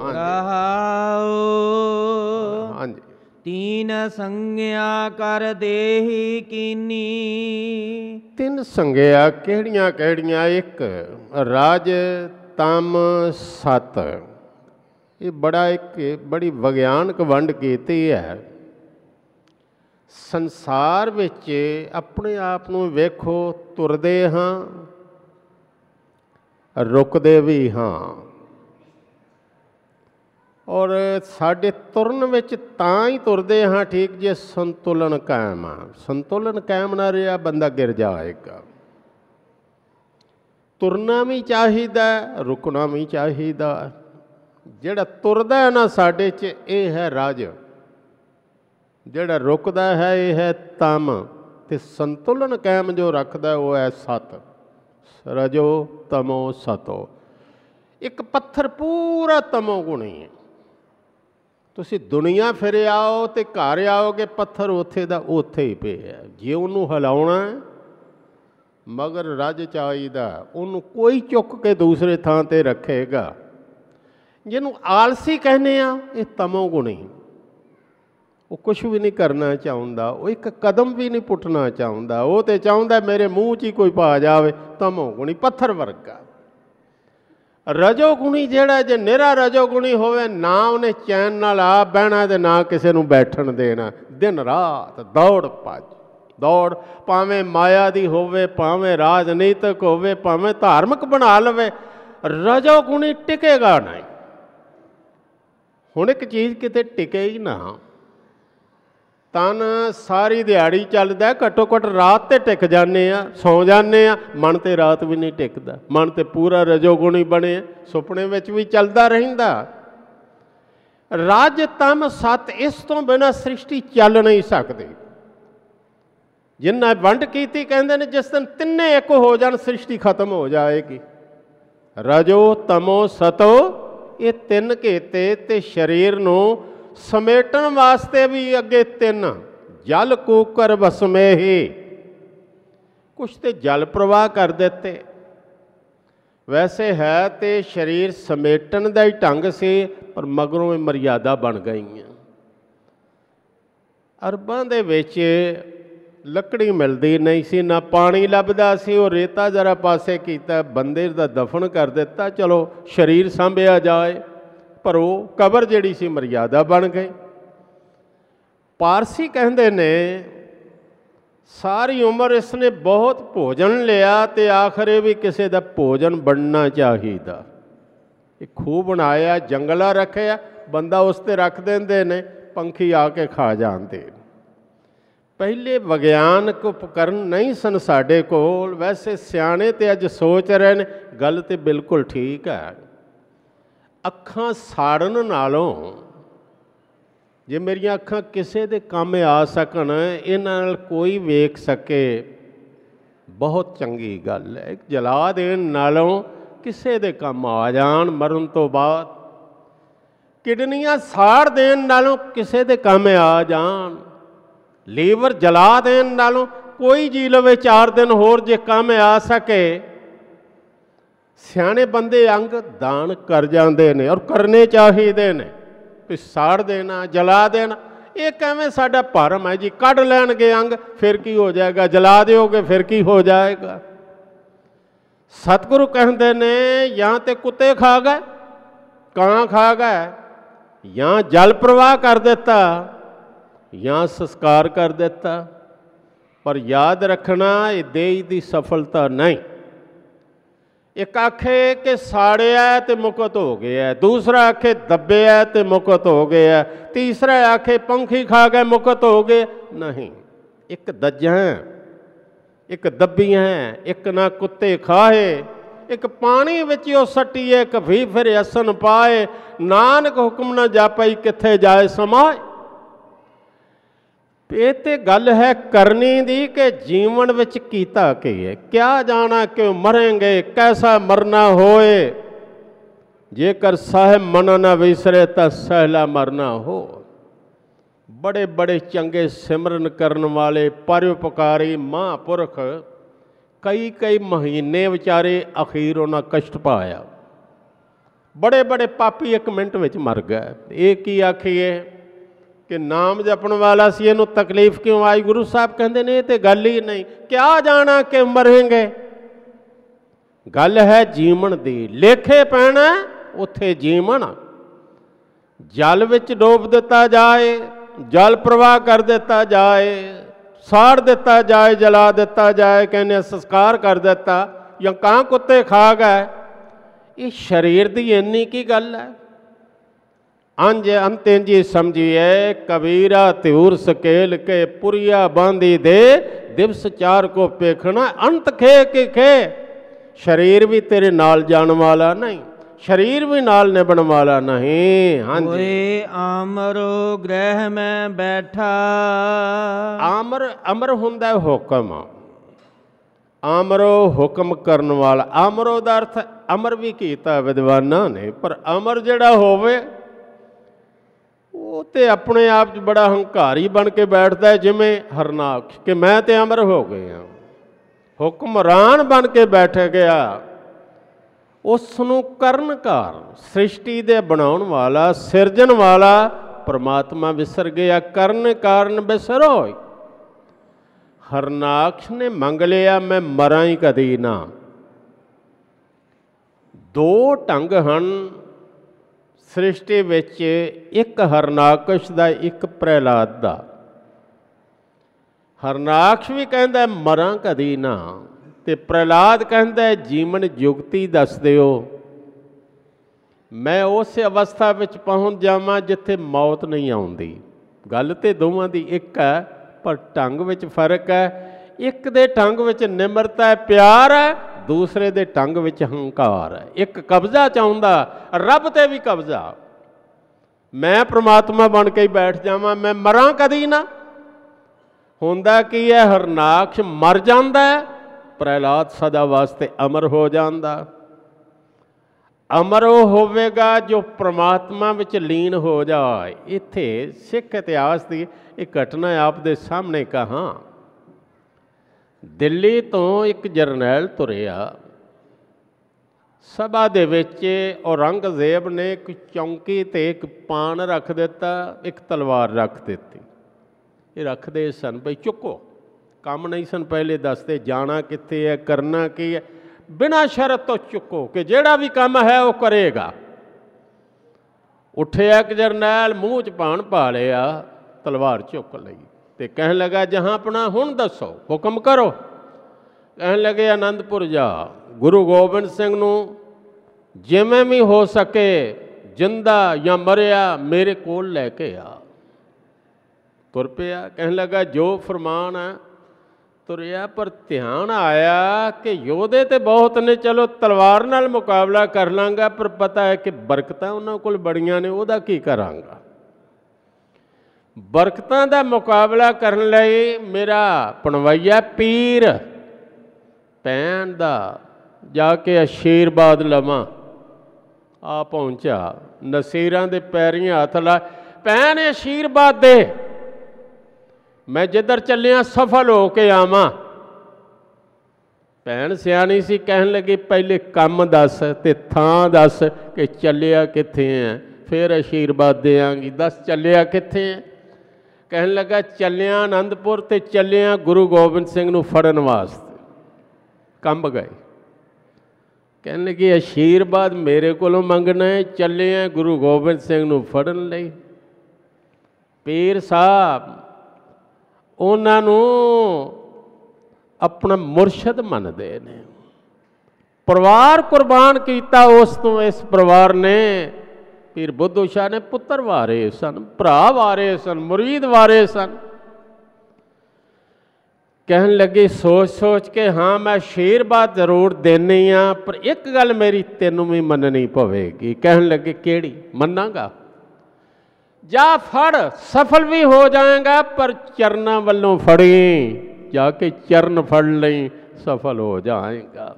ਹਾਂਜੀ। तीन संज्ञा कर देही कीनी, ਤਿੰਨ ਸੰਗਿਆ ਕਿਹੜੀਆਂ ਕਿਹੜੀਆਂ? ਇੱਕ ਰਾਜ ਤਮ ਸਤ। ਇਹ ਬੜੀ ਵਿਗਿਆਨਕ ਵੰਡ ਕੀਤੀ ਹੈ। ਸੰਸਾਰ ਵਿੱਚ ਆਪਣੇ ਆਪ ਨੂੰ ਵੇਖੋ, ਤੁਰਦੇ ਹਾਂ ਰੁਕਦੇ ਵੀ ਹਾਂ। ਔਰ ਸਾਡੇ ਤੁਰਨ ਵਿੱਚ ਤਾਂ ਹੀ ਤੁਰਦੇ ਹਾਂ ਠੀਕ ਜੇ ਸੰਤੁਲਨ ਕਾਇਮ ਆ। ਸੰਤੁਲਨ ਕਾਇਮ ਨਾ ਰਿਹਾ ਬੰਦਾ ਗਿਰ ਜਾਏਗਾ। ਤੁਰਨਾ ਵੀ ਚਾਹੀਦਾ, ਰੁਕਣਾ ਵੀ ਚਾਹੀਦਾ। ਜਿਹੜਾ ਤੁਰਦਾ ਹੈ ਨਾ ਸਾਡੇ 'ਚ, ਇਹ ਹੈ ਰਜ। ਜਿਹੜਾ ਰੁਕਦਾ ਹੈ ਇਹ ਹੈ ਤਮ। ਤੇ ਸੰਤੁਲਨ ਕਾਇਮ ਜੋ ਰੱਖਦਾ ਉਹ ਹੈ ਸਤ। ਰਜੋ ਤਮੋ ਸਤੋ। ਇੱਕ ਪੱਥਰ ਪੂਰਾ ਤਮੋ ਗੁਣੀ ਹੈ। ਤੁਸੀਂ ਦੁਨੀਆ ਫਿਰ ਆਓ ਤੇ ਘਰ ਆਓਗੇ, ਪੱਥਰ ਉੱਥੇ ਦਾ ਉੱਥੇ ਹੀ ਪਿਆ। ਜੇ ਉਹਨੂੰ ਹਿਲਾਉਣਾ ਮਗਰ ਰੱਜ ਚਾਹੀਦਾ, ਉਹਨੂੰ ਕੋਈ ਚੁੱਕ ਕੇ ਦੂਸਰੇ ਥਾਂ 'ਤੇ ਰੱਖੇਗਾ। ਜਿਹਨੂੰ ਆਲਸੀ ਕਹਿੰਦੇ ਆ, ਇਹ ਤਮੋ ਗੁਣੀ। ਉਹ ਕੁਛ ਵੀ ਨਹੀਂ ਕਰਨਾ ਚਾਹੁੰਦਾ, ਉਹ ਇੱਕ ਕਦਮ ਵੀ ਨਹੀਂ ਪੁੱਟਣਾ ਚਾਹੁੰਦਾ। ਉਹ ਤੇ ਚਾਹੁੰਦਾ ਮੇਰੇ ਮੂੰਹ 'ਚ ਹੀ ਕੋਈ ਪਾ ਜਾਵੇ। ਤਮੋ ਗੁਣੀ ਪੱਥਰ ਵਰਗਾ। ਰਜੋਗੁਣੀ ਜਿਹੜਾ ਜੇ ਨਿਹਰਾ ਰਜੋਗੁਣੀ ਹੋਵੇ, ਨਾ ਉਹਨੇ ਚੈਨ ਨਾਲ ਆਪ ਬਹਿਣਾ ਤੇ ਨਾ ਕਿਸੇ ਨੂੰ ਬੈਠਣ ਦੇਣਾ। ਦਿਨ ਰਾਤ ਦੌੜ ਭੱਜ, ਦੌੜ ਭਾਵੇਂ ਮਾਇਆ ਦੀ ਹੋਵੇ, ਭਾਵੇਂ ਰਾਜਨੀਤਿਕ ਹੋਵੇ, ਭਾਵੇਂ ਧਾਰਮਿਕ ਬਣਾ ਲਵੇ, ਰਜੋਗੁਣੀ ਟਿਕੇਗਾ ਨਹੀਂ। ਹੁਣ ਇੱਕ ਚੀਜ਼ ਕਿਤੇ ਟਿਕੇ ਹੀ ਨਾ, ਤਨ ਸਾਰੀ ਦਿਹਾੜੀ ਚੱਲਦਾ, ਘੱਟੋ ਘੱਟ ਰਾਤ ਤੇ ਟਿਕ ਜਾਂਦੇ ਆ, ਸੌਂ ਜਾਂਦੇ ਆ, ਮਨ ਤੇ ਰਾਤ ਵੀ ਨਹੀਂ ਟਿਕਦਾ। ਮਨ ਤੇ ਪੂਰਾ ਰਜੋਗੁਣੀ ਬਣਿਆ, ਸੁਪਨੇ ਵਿੱਚ ਵੀ ਚੱਲਦਾ ਰਹਿੰਦਾ। ਰਜ ਤਮ ਸਤ, ਇਸ ਤੋਂ ਬਿਨਾਂ ਸ੍ਰਿਸ਼ਟੀ ਚੱਲ ਨਹੀਂ ਸਕਦੀ। ਜਿੰਨਾ ਵੰਡ ਕੀਤੀ, ਕਹਿੰਦੇ ਨੇ ਜਿਸ ਦਿਨ ਤਿੰਨੇ ਇੱਕ ਹੋ ਜਾਣ ਸ੍ਰਿਸ਼ਟੀ ਖਤਮ ਹੋ ਜਾਏਗੀ। ਰਜੋ ਤਮੋ ਸਤੋ, ਇਹ ਤਿੰਨ ਘੇਤੇ ਤੇ ਸਰੀਰ ਨੂੰ ਸਮੇਟਣ ਵਾਸਤੇ ਵੀ ਅੱਗੇ ਤਿੰਨ। ਜਲ ਕੂਕਰ ਵਸਮੇ ਹੀ, ਕੁਛ ਤੇ ਜਲ ਪ੍ਰਵਾਹ ਕਰ ਦਿੱਤੇ। ਵੈਸੇ ਹੈ ਤੇ ਸਰੀਰ ਸਮੇਟਣ ਦਾ ਹੀ ਢੰਗ ਸੀ, ਪਰ ਮਗਰੋਂ ਇਹ ਮਰਿਆਦਾ ਬਣ ਗਈਆਂ। ਅਰਬਾਂ ਦੇ ਵਿੱਚ ਲੱਕੜੀ ਮਿਲਦੀ ਨਹੀਂ ਸੀ, ਨਾ ਪਾਣੀ ਲੱਭਦਾ ਸੀ। ਉਹ ਰੇਤਾ ਜ਼ਰਾ ਪਾਸੇ ਕੀਤਾ, ਬੰਦੇ ਦਾ ਦਫਨ ਕਰ ਦਿੱਤਾ, ਚਲੋ ਸਰੀਰ ਸਾਂਭਿਆ ਜਾਏ। ਪਰ ਉਹ ਕਬਰ ਜਿਹੜੀ ਸੀ ਮਰਿਆਦਾ ਬਣ ਗਈ। ਪਾਰਸੀ ਕਹਿੰਦੇ ਨੇ ਸਾਰੀ ਉਮਰ ਇਸਨੇ ਬਹੁਤ ਭੋਜਨ ਲਿਆ ਤੇ ਆਖਰ ਇਹ ਵੀ ਕਿਸੇ ਦਾ ਭੋਜਨ ਬਣਨਾ ਚਾਹੀਦਾ। ਇਹ ਖੂਹ ਬਣਾਇਆ, ਜੰਗਲਾ ਰੱਖਿਆ, ਬੰਦਾ ਉਸ 'ਤੇ ਰੱਖ ਦਿੰਦੇ ਨੇ, ਪੰਛੀ ਆ ਕੇ ਖਾ ਜਾਂਦੇ। ਪਹਿਲੇ ਵਿਗਿਆਨਕ ਉਪਕਰਨ ਨਹੀਂ ਸਨ ਸਾਡੇ ਕੋਲ। ਵੈਸੇ ਸਿਆਣੇ ਤੇ ਅੱਜ ਸੋਚ ਰਹੇ ਨੇ, ਗੱਲ ਤੇ ਬਿਲਕੁਲ ਠੀਕ ਹੈ। ਅੱਖਾਂ ਸਾੜਨ ਨਾਲੋਂ ਜੇ ਮੇਰੀਆਂ ਅੱਖਾਂ ਕਿਸੇ ਦੇ ਕੰਮ ਆ ਸਕਣ, ਇਹਨਾਂ ਨਾਲ ਕੋਈ ਵੇਖ ਸਕੇ, ਬਹੁਤ ਚੰਗੀ ਗੱਲ ਹੈ। ਜਲਾ ਦੇਣ ਨਾਲੋਂ ਕਿਸੇ ਦੇ ਕੰਮ ਆ ਜਾਣ ਮਰਨ ਤੋਂ ਬਾਅਦ। ਕਿਡਨੀਆਂ ਸਾੜ ਦੇਣ ਨਾਲੋਂ ਕਿਸੇ ਦੇ ਕੰਮ ਆ ਜਾਣ। ਲੀਵਰ ਜਲਾ ਦੇਣ ਨਾਲੋਂ ਕੋਈ ਜੀ ਲਵੇ 4 ਦਿਨ ਹੋਰ ਜੇ ਕੰਮ ਆ ਸਕੇ। ਸਿਆਣੇ ਬੰਦੇ ਅੰਗ ਦਾਨ ਕਰ ਜਾਂਦੇ ਨੇ, ਔਰ ਕਰਨੇ ਚਾਹੀਦੇ ਨੇ। ਵੀ ਸਾੜ ਦੇਣਾ, ਜਲਾ ਦੇਣਾ, ਇਹ ਕਿਵੇਂ ਸਾਡਾ ਭਰਮ ਹੈ ਜੀ। ਕੱਢ ਲੈਣਗੇ ਅੰਗ, ਫਿਰ ਕੀ ਹੋ ਜਾਏਗਾ? ਜਲਾ ਦਿਓਗੇ, ਫਿਰ ਕੀ ਹੋ ਜਾਏਗਾ? ਸਤਿਗੁਰੂ ਕਹਿੰਦੇ ਨੇ ਜਾਂ ਤੇ ਕੁੱਤੇ ਖਾ ਗਏ, ਕਾਂ ਖਾ ਗਏ, ਜਾਂ ਜਲ ਪ੍ਰਵਾਹ ਕਰ ਦਿੱਤਾ, ਜਾਂ ਸੰਸਕਾਰ ਕਰ ਦਿੱਤਾ। ਪਰ ਯਾਦ ਰੱਖਣਾ, ਇਹ ਦੇਹ ਦੀ ਸਫਲਤਾ ਨਹੀਂ। ਇੱਕ ਆਖੇ ਕਿ ਸਾੜਿਆ ਤੇ ਮੁਕਤ ਹੋ ਗਿਆ, ਦੂਸਰਾ ਆਖੇ ਦੱਬਿਆ ਤੇ ਮੁਕਤ ਹੋ ਗਿਆ, ਤੀਸਰਾ ਆਖੇ ਪੰਖੀ ਖਾ ਗਏ ਮੁਕਤ ਹੋ ਗਏ। ਨਹੀਂ, ਇੱਕ ਦੱਜਾਂ, ਇੱਕ ਦੱਬੀਆਂ, ਇੱਕ ਨਾ ਕੁੱਤੇ ਖਾਏ, ਇੱਕ ਪਾਣੀ ਵਿੱਚ ਉਹ ਸੱਟੀਏ, ਇੱਕ ਵੀ ਫਿਰ ਅਸਨ ਪਾਏ। ਨਾਨਕ ਹੁਕਮ ਨਾ ਜਾਪਈ, ਕਿੱਥੇ ਜਾਏ ਸਮਾਏ। ਇਹ ਤੇ ਗੱਲ ਹੈ ਕਰਨੀ ਦੀ ਕਿ ਜੀਵਨ ਵਿੱਚ ਕੀਤਾ ਕੀ ਹੈ। ਕਿਆ ਜਾਣਾ ਕਿਉਂ ਮਰਾਂਗੇ, ਕੈਸਾ ਮਰਨਾ ਹੋਏ। ਜੇਕਰ ਸਾਹਿਬ ਮਨ ਨਾ ਵਿਸਰੇ ਤਾਂ ਸਹਿਲਾ ਮਰਨਾ ਹੋ। ਬੜੇ ਬੜੇ ਚੰਗੇ ਸਿਮਰਨ ਕਰਨ ਵਾਲੇ ਪਰਉਪਕਾਰੀ ਮਹਾਂਪੁਰਖ ਕਈ ਕਈ ਮਹੀਨੇ ਵਿਚਾਰੇ ਅਖੀਰ ਉਹਨਾਂ ਕਸ਼ਟ ਪਾਇਆ। ਬੜੇ ਬੜੇ ਪਾਪੀ 1 ਮਿੰਟ ਵਿੱਚ ਮਰ ਗਏ। ਇਹ ਕੀ ਆਖੀਏ ਕਿ ਨਾਮ ਜਪਣ ਵਾਲਾ ਸੀ, ਇਹਨੂੰ ਤਕਲੀਫ ਕਿਉਂ ਆਈ? ਗੁਰੂ ਸਾਹਿਬ ਕਹਿੰਦੇ ਨੇ ਇਹ ਤੇ ਗੱਲ ਹੀ ਨਹੀਂ। ਕਿਆ ਜਾਣਾ ਕਿ ਮਰਾਂਗੇ। ਗੱਲ ਹੈ ਜੀਵਨ ਦੀ। ਲੇਖੇ ਪੈਣਾ ਉੱਥੇ ਜੀਵਨ। ਜਲ ਵਿੱਚ ਡੋਬ ਦਿੱਤਾ ਜਾਏ, ਜਲ ਪ੍ਰਵਾਹ ਕਰ ਦਿੱਤਾ ਜਾਏ, ਸਾੜ ਦਿੱਤਾ ਜਾਏ, ਜਲਾ ਦਿੱਤਾ ਜਾਏ, ਕਹਿੰਦੇ ਸੰਸਕਾਰ ਕਰ ਦਿੱਤਾ, ਜਾਂ ਕਾਂ ਕੁੱਤੇ ਖਾ ਗਏ। ਇਹ ਸਰੀਰ ਦੀ ਇੰਨੀ ਕੀ ਗੱਲ ਹੈ। ਅੰਜ ਅੰਤਿ ਜੀ ਸਮਝੀਏ, ਕਬੀਰਾ ਤਿਉਰ ਸਕੇਲ ਕੇ ਪੁਰੀਆ ਬਾਂਦੀ ਦੇ, ਦਿਵਸ 4 ਕੋ ਪੇਖਣਾ ਅੰਤ ਖੇ ਕੇ ਖੇ। ਸਰੀਰ ਵੀ ਤੇਰੇ ਨਾਲ ਜਾਣ ਵਾਲਾ ਨਹੀਂ, ਸਰੀਰ ਵੀ ਨਾਲ ਨਿਭਣ ਵਾਲਾ ਨਹੀਂ। ਹਾਂਜੀ, ਓਏ ਆਮਰੋ ਗ੍ਰਹਿ ਮੈਂ ਬੈਠਾ। ਆਮਰ, ਅਮਰ ਹੁੰਦਾ ਹੁਕਮ। ਆਮਰੋ ਹੁਕਮ ਕਰਨ ਵਾਲਾ। ਆਮਰੋ ਦਾ ਅਰਥ ਅਮਰ ਵੀ ਕੀਤਾ ਵਿਦਵਾਨਾਂ ਨੇ, ਪਰ ਅਮਰ ਜਿਹੜਾ ਹੋਵੇ ਉਹ ਤੇ ਆਪਣੇ ਆਪ 'ਚ ਬੜਾ ਹੰਕਾਰੀ ਬਣ ਕੇ ਬੈਠਦਾ ਹੈ, ਜਿਵੇਂ ਹਰਨਾਕਸ਼ ਕਿ ਮੈਂ ਤੇ ਅਮਰ ਹੋ ਗਿਆ, ਹੁਕਮਰਾਨ ਬਣ ਕੇ ਬੈਠ ਗਿਆ। ਉਸ ਨੂੰ ਕਰਨਕਾਰ, ਸ੍ਰਿਸ਼ਟੀ ਦੇ ਬਣਾਉਣ ਵਾਲਾ, ਸਿਰਜਣ ਵਾਲਾ ਪਰਮਾਤਮਾ ਵਿਸਰ ਗਿਆ। ਕਰਨ ਕਾਰਨ ਬਿਸਰੋਇ। ਹਰਨਾਕਸ਼ ਨੇ ਮੰਗ ਲਿਆ ਮੈਂ ਮਰਾਂ ਹੀ ਕਦੀ ਨਾ। ਦੋ ਢੰਗ ਹਨ ਸ੍ਰਿਸ਼ਟੀ ਵਿੱਚ, ਇੱਕ ਹਰਨਾਕਸ਼ ਦਾ, ਇੱਕ ਪ੍ਰਹਿਲਾਦ ਦਾ। ਹਰਨਾਕਸ਼ ਵੀ ਕਹਿੰਦਾ ਮਰਾਂ ਕਦੀ ਨਾ, ਤੇ ਪ੍ਰਹਿਲਾਦ ਕਹਿੰਦਾ ਜੀਵਨ ਜੁਗਤੀ ਦੱਸ ਦਿਓ, ਮੈਂ ਉਸ ਅਵਸਥਾ ਵਿੱਚ ਪਹੁੰਚ ਜਾਵਾਂ ਜਿੱਥੇ ਮੌਤ ਨਹੀਂ ਆਉਂਦੀ। ਗੱਲ ਤੇ ਦੋਵਾਂ ਦੀ ਇੱਕ ਹੈ, ਪਰ ਢੰਗ ਵਿੱਚ ਫਰਕ ਹੈ। ਇੱਕ ਦੇ ਢੰਗ ਵਿੱਚ ਨਿਮਰਤਾ ਹੈ, ਪਿਆਰ ਹੈ, ਦੂਸਰੇ ਦੇ ਢੰਗ ਵਿੱਚ ਹੰਕਾਰ ਹੈ। ਇੱਕ ਕਬਜ਼ਾ ਚਾਹੁੰਦਾ, ਰੱਬ ਤੇ ਵੀ ਕਬਜ਼ਾ, ਮੈਂ ਪ੍ਰਮਾਤਮਾ ਬਣ ਕੇ ਹੀ ਬੈਠ ਜਾਵਾਂ, ਮੈਂ ਮਰਾਂ ਕਦੀ ਨਾ। ਹੁੰਦਾ ਕੀ ਹੈ, ਹਰਨਾਕਸ਼ ਮਰ ਜਾਂਦਾ ਹੈ, ਪ੍ਰਹਿਲਾਦ ਸਦਾ ਵਾਸਤੇ ਅਮਰ ਹੋ ਜਾਂਦਾ। ਅਮਰ ਉਹ ਹੋਵੇਗਾ ਜੋ ਪ੍ਰਮਾਤਮਾ ਵਿੱਚ ਲੀਨ ਹੋ ਜਾਏ। ਇੱਥੇ ਸਿੱਖ ਇਤਿਹਾਸ ਦੀ ਇੱਕ ਘਟਨਾ ਆਪ ਦੇ ਸਾਹਮਣੇ ਕਹਾਂ। ਦਿੱਲੀ ਤੋਂ ਇੱਕ ਜਰਨੈਲ ਤੁਰਿਆ, ਸਭਾ ਦੇ ਵਿੱਚ ਔਰੰਗਜ਼ੇਬ ਨੇ ਇੱਕ ਚੌਂਕੀ 'ਤੇ ਇੱਕ ਪਾਨ ਰੱਖ ਦਿੱਤਾ, ਇੱਕ ਤਲਵਾਰ ਰੱਖ ਦਿੱਤੀ। ਇਹ ਰੱਖਦੇ ਸਨ ਬਈ ਚੁੱਕੋ, ਕੰਮ ਨਹੀਂ ਸਨ ਪਹਿਲੇ ਦੱਸਦੇ, ਜਾਣਾ ਕਿੱਥੇ ਹੈ, ਕਰਨਾ ਕੀ ਹੈ, ਬਿਨਾਂ ਸ਼ਰਤ ਤੋਂ ਚੁੱਕੋ ਕਿ ਜਿਹੜਾ ਵੀ ਕੰਮ ਹੈ ਉਹ ਕਰੇਗਾ। ਉੱਠਿਆ ਇੱਕ ਜਰਨੈਲ, ਮੂੰਹ 'ਚ ਪਾਨ ਪਾ ਲਿਆ, ਤਲਵਾਰ ਚੁੱਕ ਲਈ ਤੇ ਕਹਿਣ ਲੱਗਾ ਜਹਾਂ ਆਪਣਾ ਹੁਣ ਦੱਸੋ, ਹੁਕਮ ਕਰੋ। ਕਹਿਣ ਲੱਗੇ ਆਨੰਦਪੁਰ ਜਾ, ਗੁਰੂ ਗੋਬਿੰਦ ਸਿੰਘ ਨੂੰ ਜਿਵੇਂ ਵੀ ਹੋ ਸਕੇ, ਜਿੰਦਾ ਜਾਂ ਮਰਿਆ, ਮੇਰੇ ਕੋਲ ਲੈ ਕੇ ਆ। ਤੁਰ ਪਿਆ, ਕਹਿਣ ਲੱਗਾ ਜੋ ਫਰਮਾਨ ਹੈ। ਤੁਰਿਆ, ਪਰ ਧਿਆਨ ਆਇਆ ਕਿ ਯੋਧੇ ਤੇ ਬਹੁਤ ਨੇ, ਚਲੋ ਤਲਵਾਰ ਨਾਲ ਮੁਕਾਬਲਾ ਕਰ ਲਾਂਗਾ, ਪਰ ਪਤਾ ਹੈ ਕਿ ਬਰਕਤਾਂ ਉਹਨਾਂ ਕੋਲ ਬੜੀਆਂ ਨੇ, ਉਹਦਾ ਕੀ ਕਰਾਂਗਾ। ਬਰਕਤਾਂ ਦਾ ਮੁਕਾਬਲਾ ਕਰਨ ਲਈ ਮੇਰਾ ਪਣਵਈਆ ਪੀਰ ਭੈਣ ਦਾ ਜਾ ਕੇ ਅਸ਼ੀਰਵਾਦ ਲਵਾਂ। ਆ ਪਹੁੰਚਾ, ਨਸੀਰਾਂ ਦੇ ਪੈਰੀਂ ਹੱਥ ਲਾ, ਭੈਣ ਅਸ਼ੀਰਵਾਦ ਦੇ, ਮੈਂ ਜਿੱਧਰ ਚੱਲਿਆ ਸਫਲ ਹੋ ਕੇ ਆਵਾਂ। ਭੈਣ ਸਿਆਣੀ ਸੀ, ਕਹਿਣ ਲੱਗੀ ਪਹਿਲੇ ਕੰਮ ਦੱਸ ਤੇ ਥਾਂ ਦੱਸ ਕਿ ਚੱਲਿਆ ਕਿੱਥੇ ਹੈ, ਫਿਰ ਅਸ਼ੀਰਵਾਦ ਦਿਆਂਗੀ। ਦੱਸ ਚੱਲਿਆ ਕਿੱਥੇ ਹੈ। ਕਹਿਣ ਲੱਗਾ ਚੱਲਿਆ ਆਨੰਦਪੁਰ, ਤੇ ਚੱਲਿਆ ਗੁਰੂ ਗੋਬਿੰਦ ਸਿੰਘ ਨੂੰ ਫੜਨ ਵਾਸਤੇ। ਕੰਬ ਗਏ, ਕਹਿਣ ਲੱਗੇ ਅਸ਼ੀਰਵਾਦ ਮੇਰੇ ਕੋਲੋਂ ਮੰਗਣਾ ਹੈ, ਚੱਲਿਆ ਗੁਰੂ ਗੋਬਿੰਦ ਸਿੰਘ ਨੂੰ ਫੜਨ ਲਈ। ਪੀਰ ਸਾਹਿਬ ਉਹਨਾਂ ਨੂੰ ਆਪਣਾ ਮੁਰਸ਼ਦ ਮੰਨਦੇ ਨੇ, ਪਰਿਵਾਰ ਕੁਰਬਾਨ ਕੀਤਾ ਉਸ ਤੋਂ। ਇਸ ਪਰਿਵਾਰ ਨੇ, ਪੀਰ ਬੁੱਧੂ ਸ਼ਾਹ ਨੇ ਪੁੱਤਰ ਵਾਰੇ ਸਨ, ਭਰਾ ਵਾਰੇ ਸਨ, ਮੁਰੀਦ ਵਾਰੇ ਸਨ। ਕਹਿਣ ਲੱਗੇ ਸੋਚ ਸੋਚ ਕੇ, ਹਾਂ ਮੈਂ ਅਸ਼ੀਰਵਾਦ ਜ਼ਰੂਰ ਦੇਣੀ ਆ, ਪਰ ਇੱਕ ਗੱਲ ਮੇਰੀ ਤੈਨੂੰ ਵੀ ਮੰਨਣੀ ਪਵੇਗੀ। ਕਹਿਣ ਲੱਗੇ ਕਿਹੜੀ। ਮੰਨਾਂਗਾ, ਜਾ ਫੜ, ਸਫਲ ਵੀ ਹੋ ਜਾਏਗਾ, ਪਰ ਚਰਨਾਂ ਵੱਲੋਂ ਫੜੀ, ਜਾ ਕੇ ਚਰਨ ਫੜ ਲਈ, ਸਫਲ ਹੋ ਜਾਏਗਾ।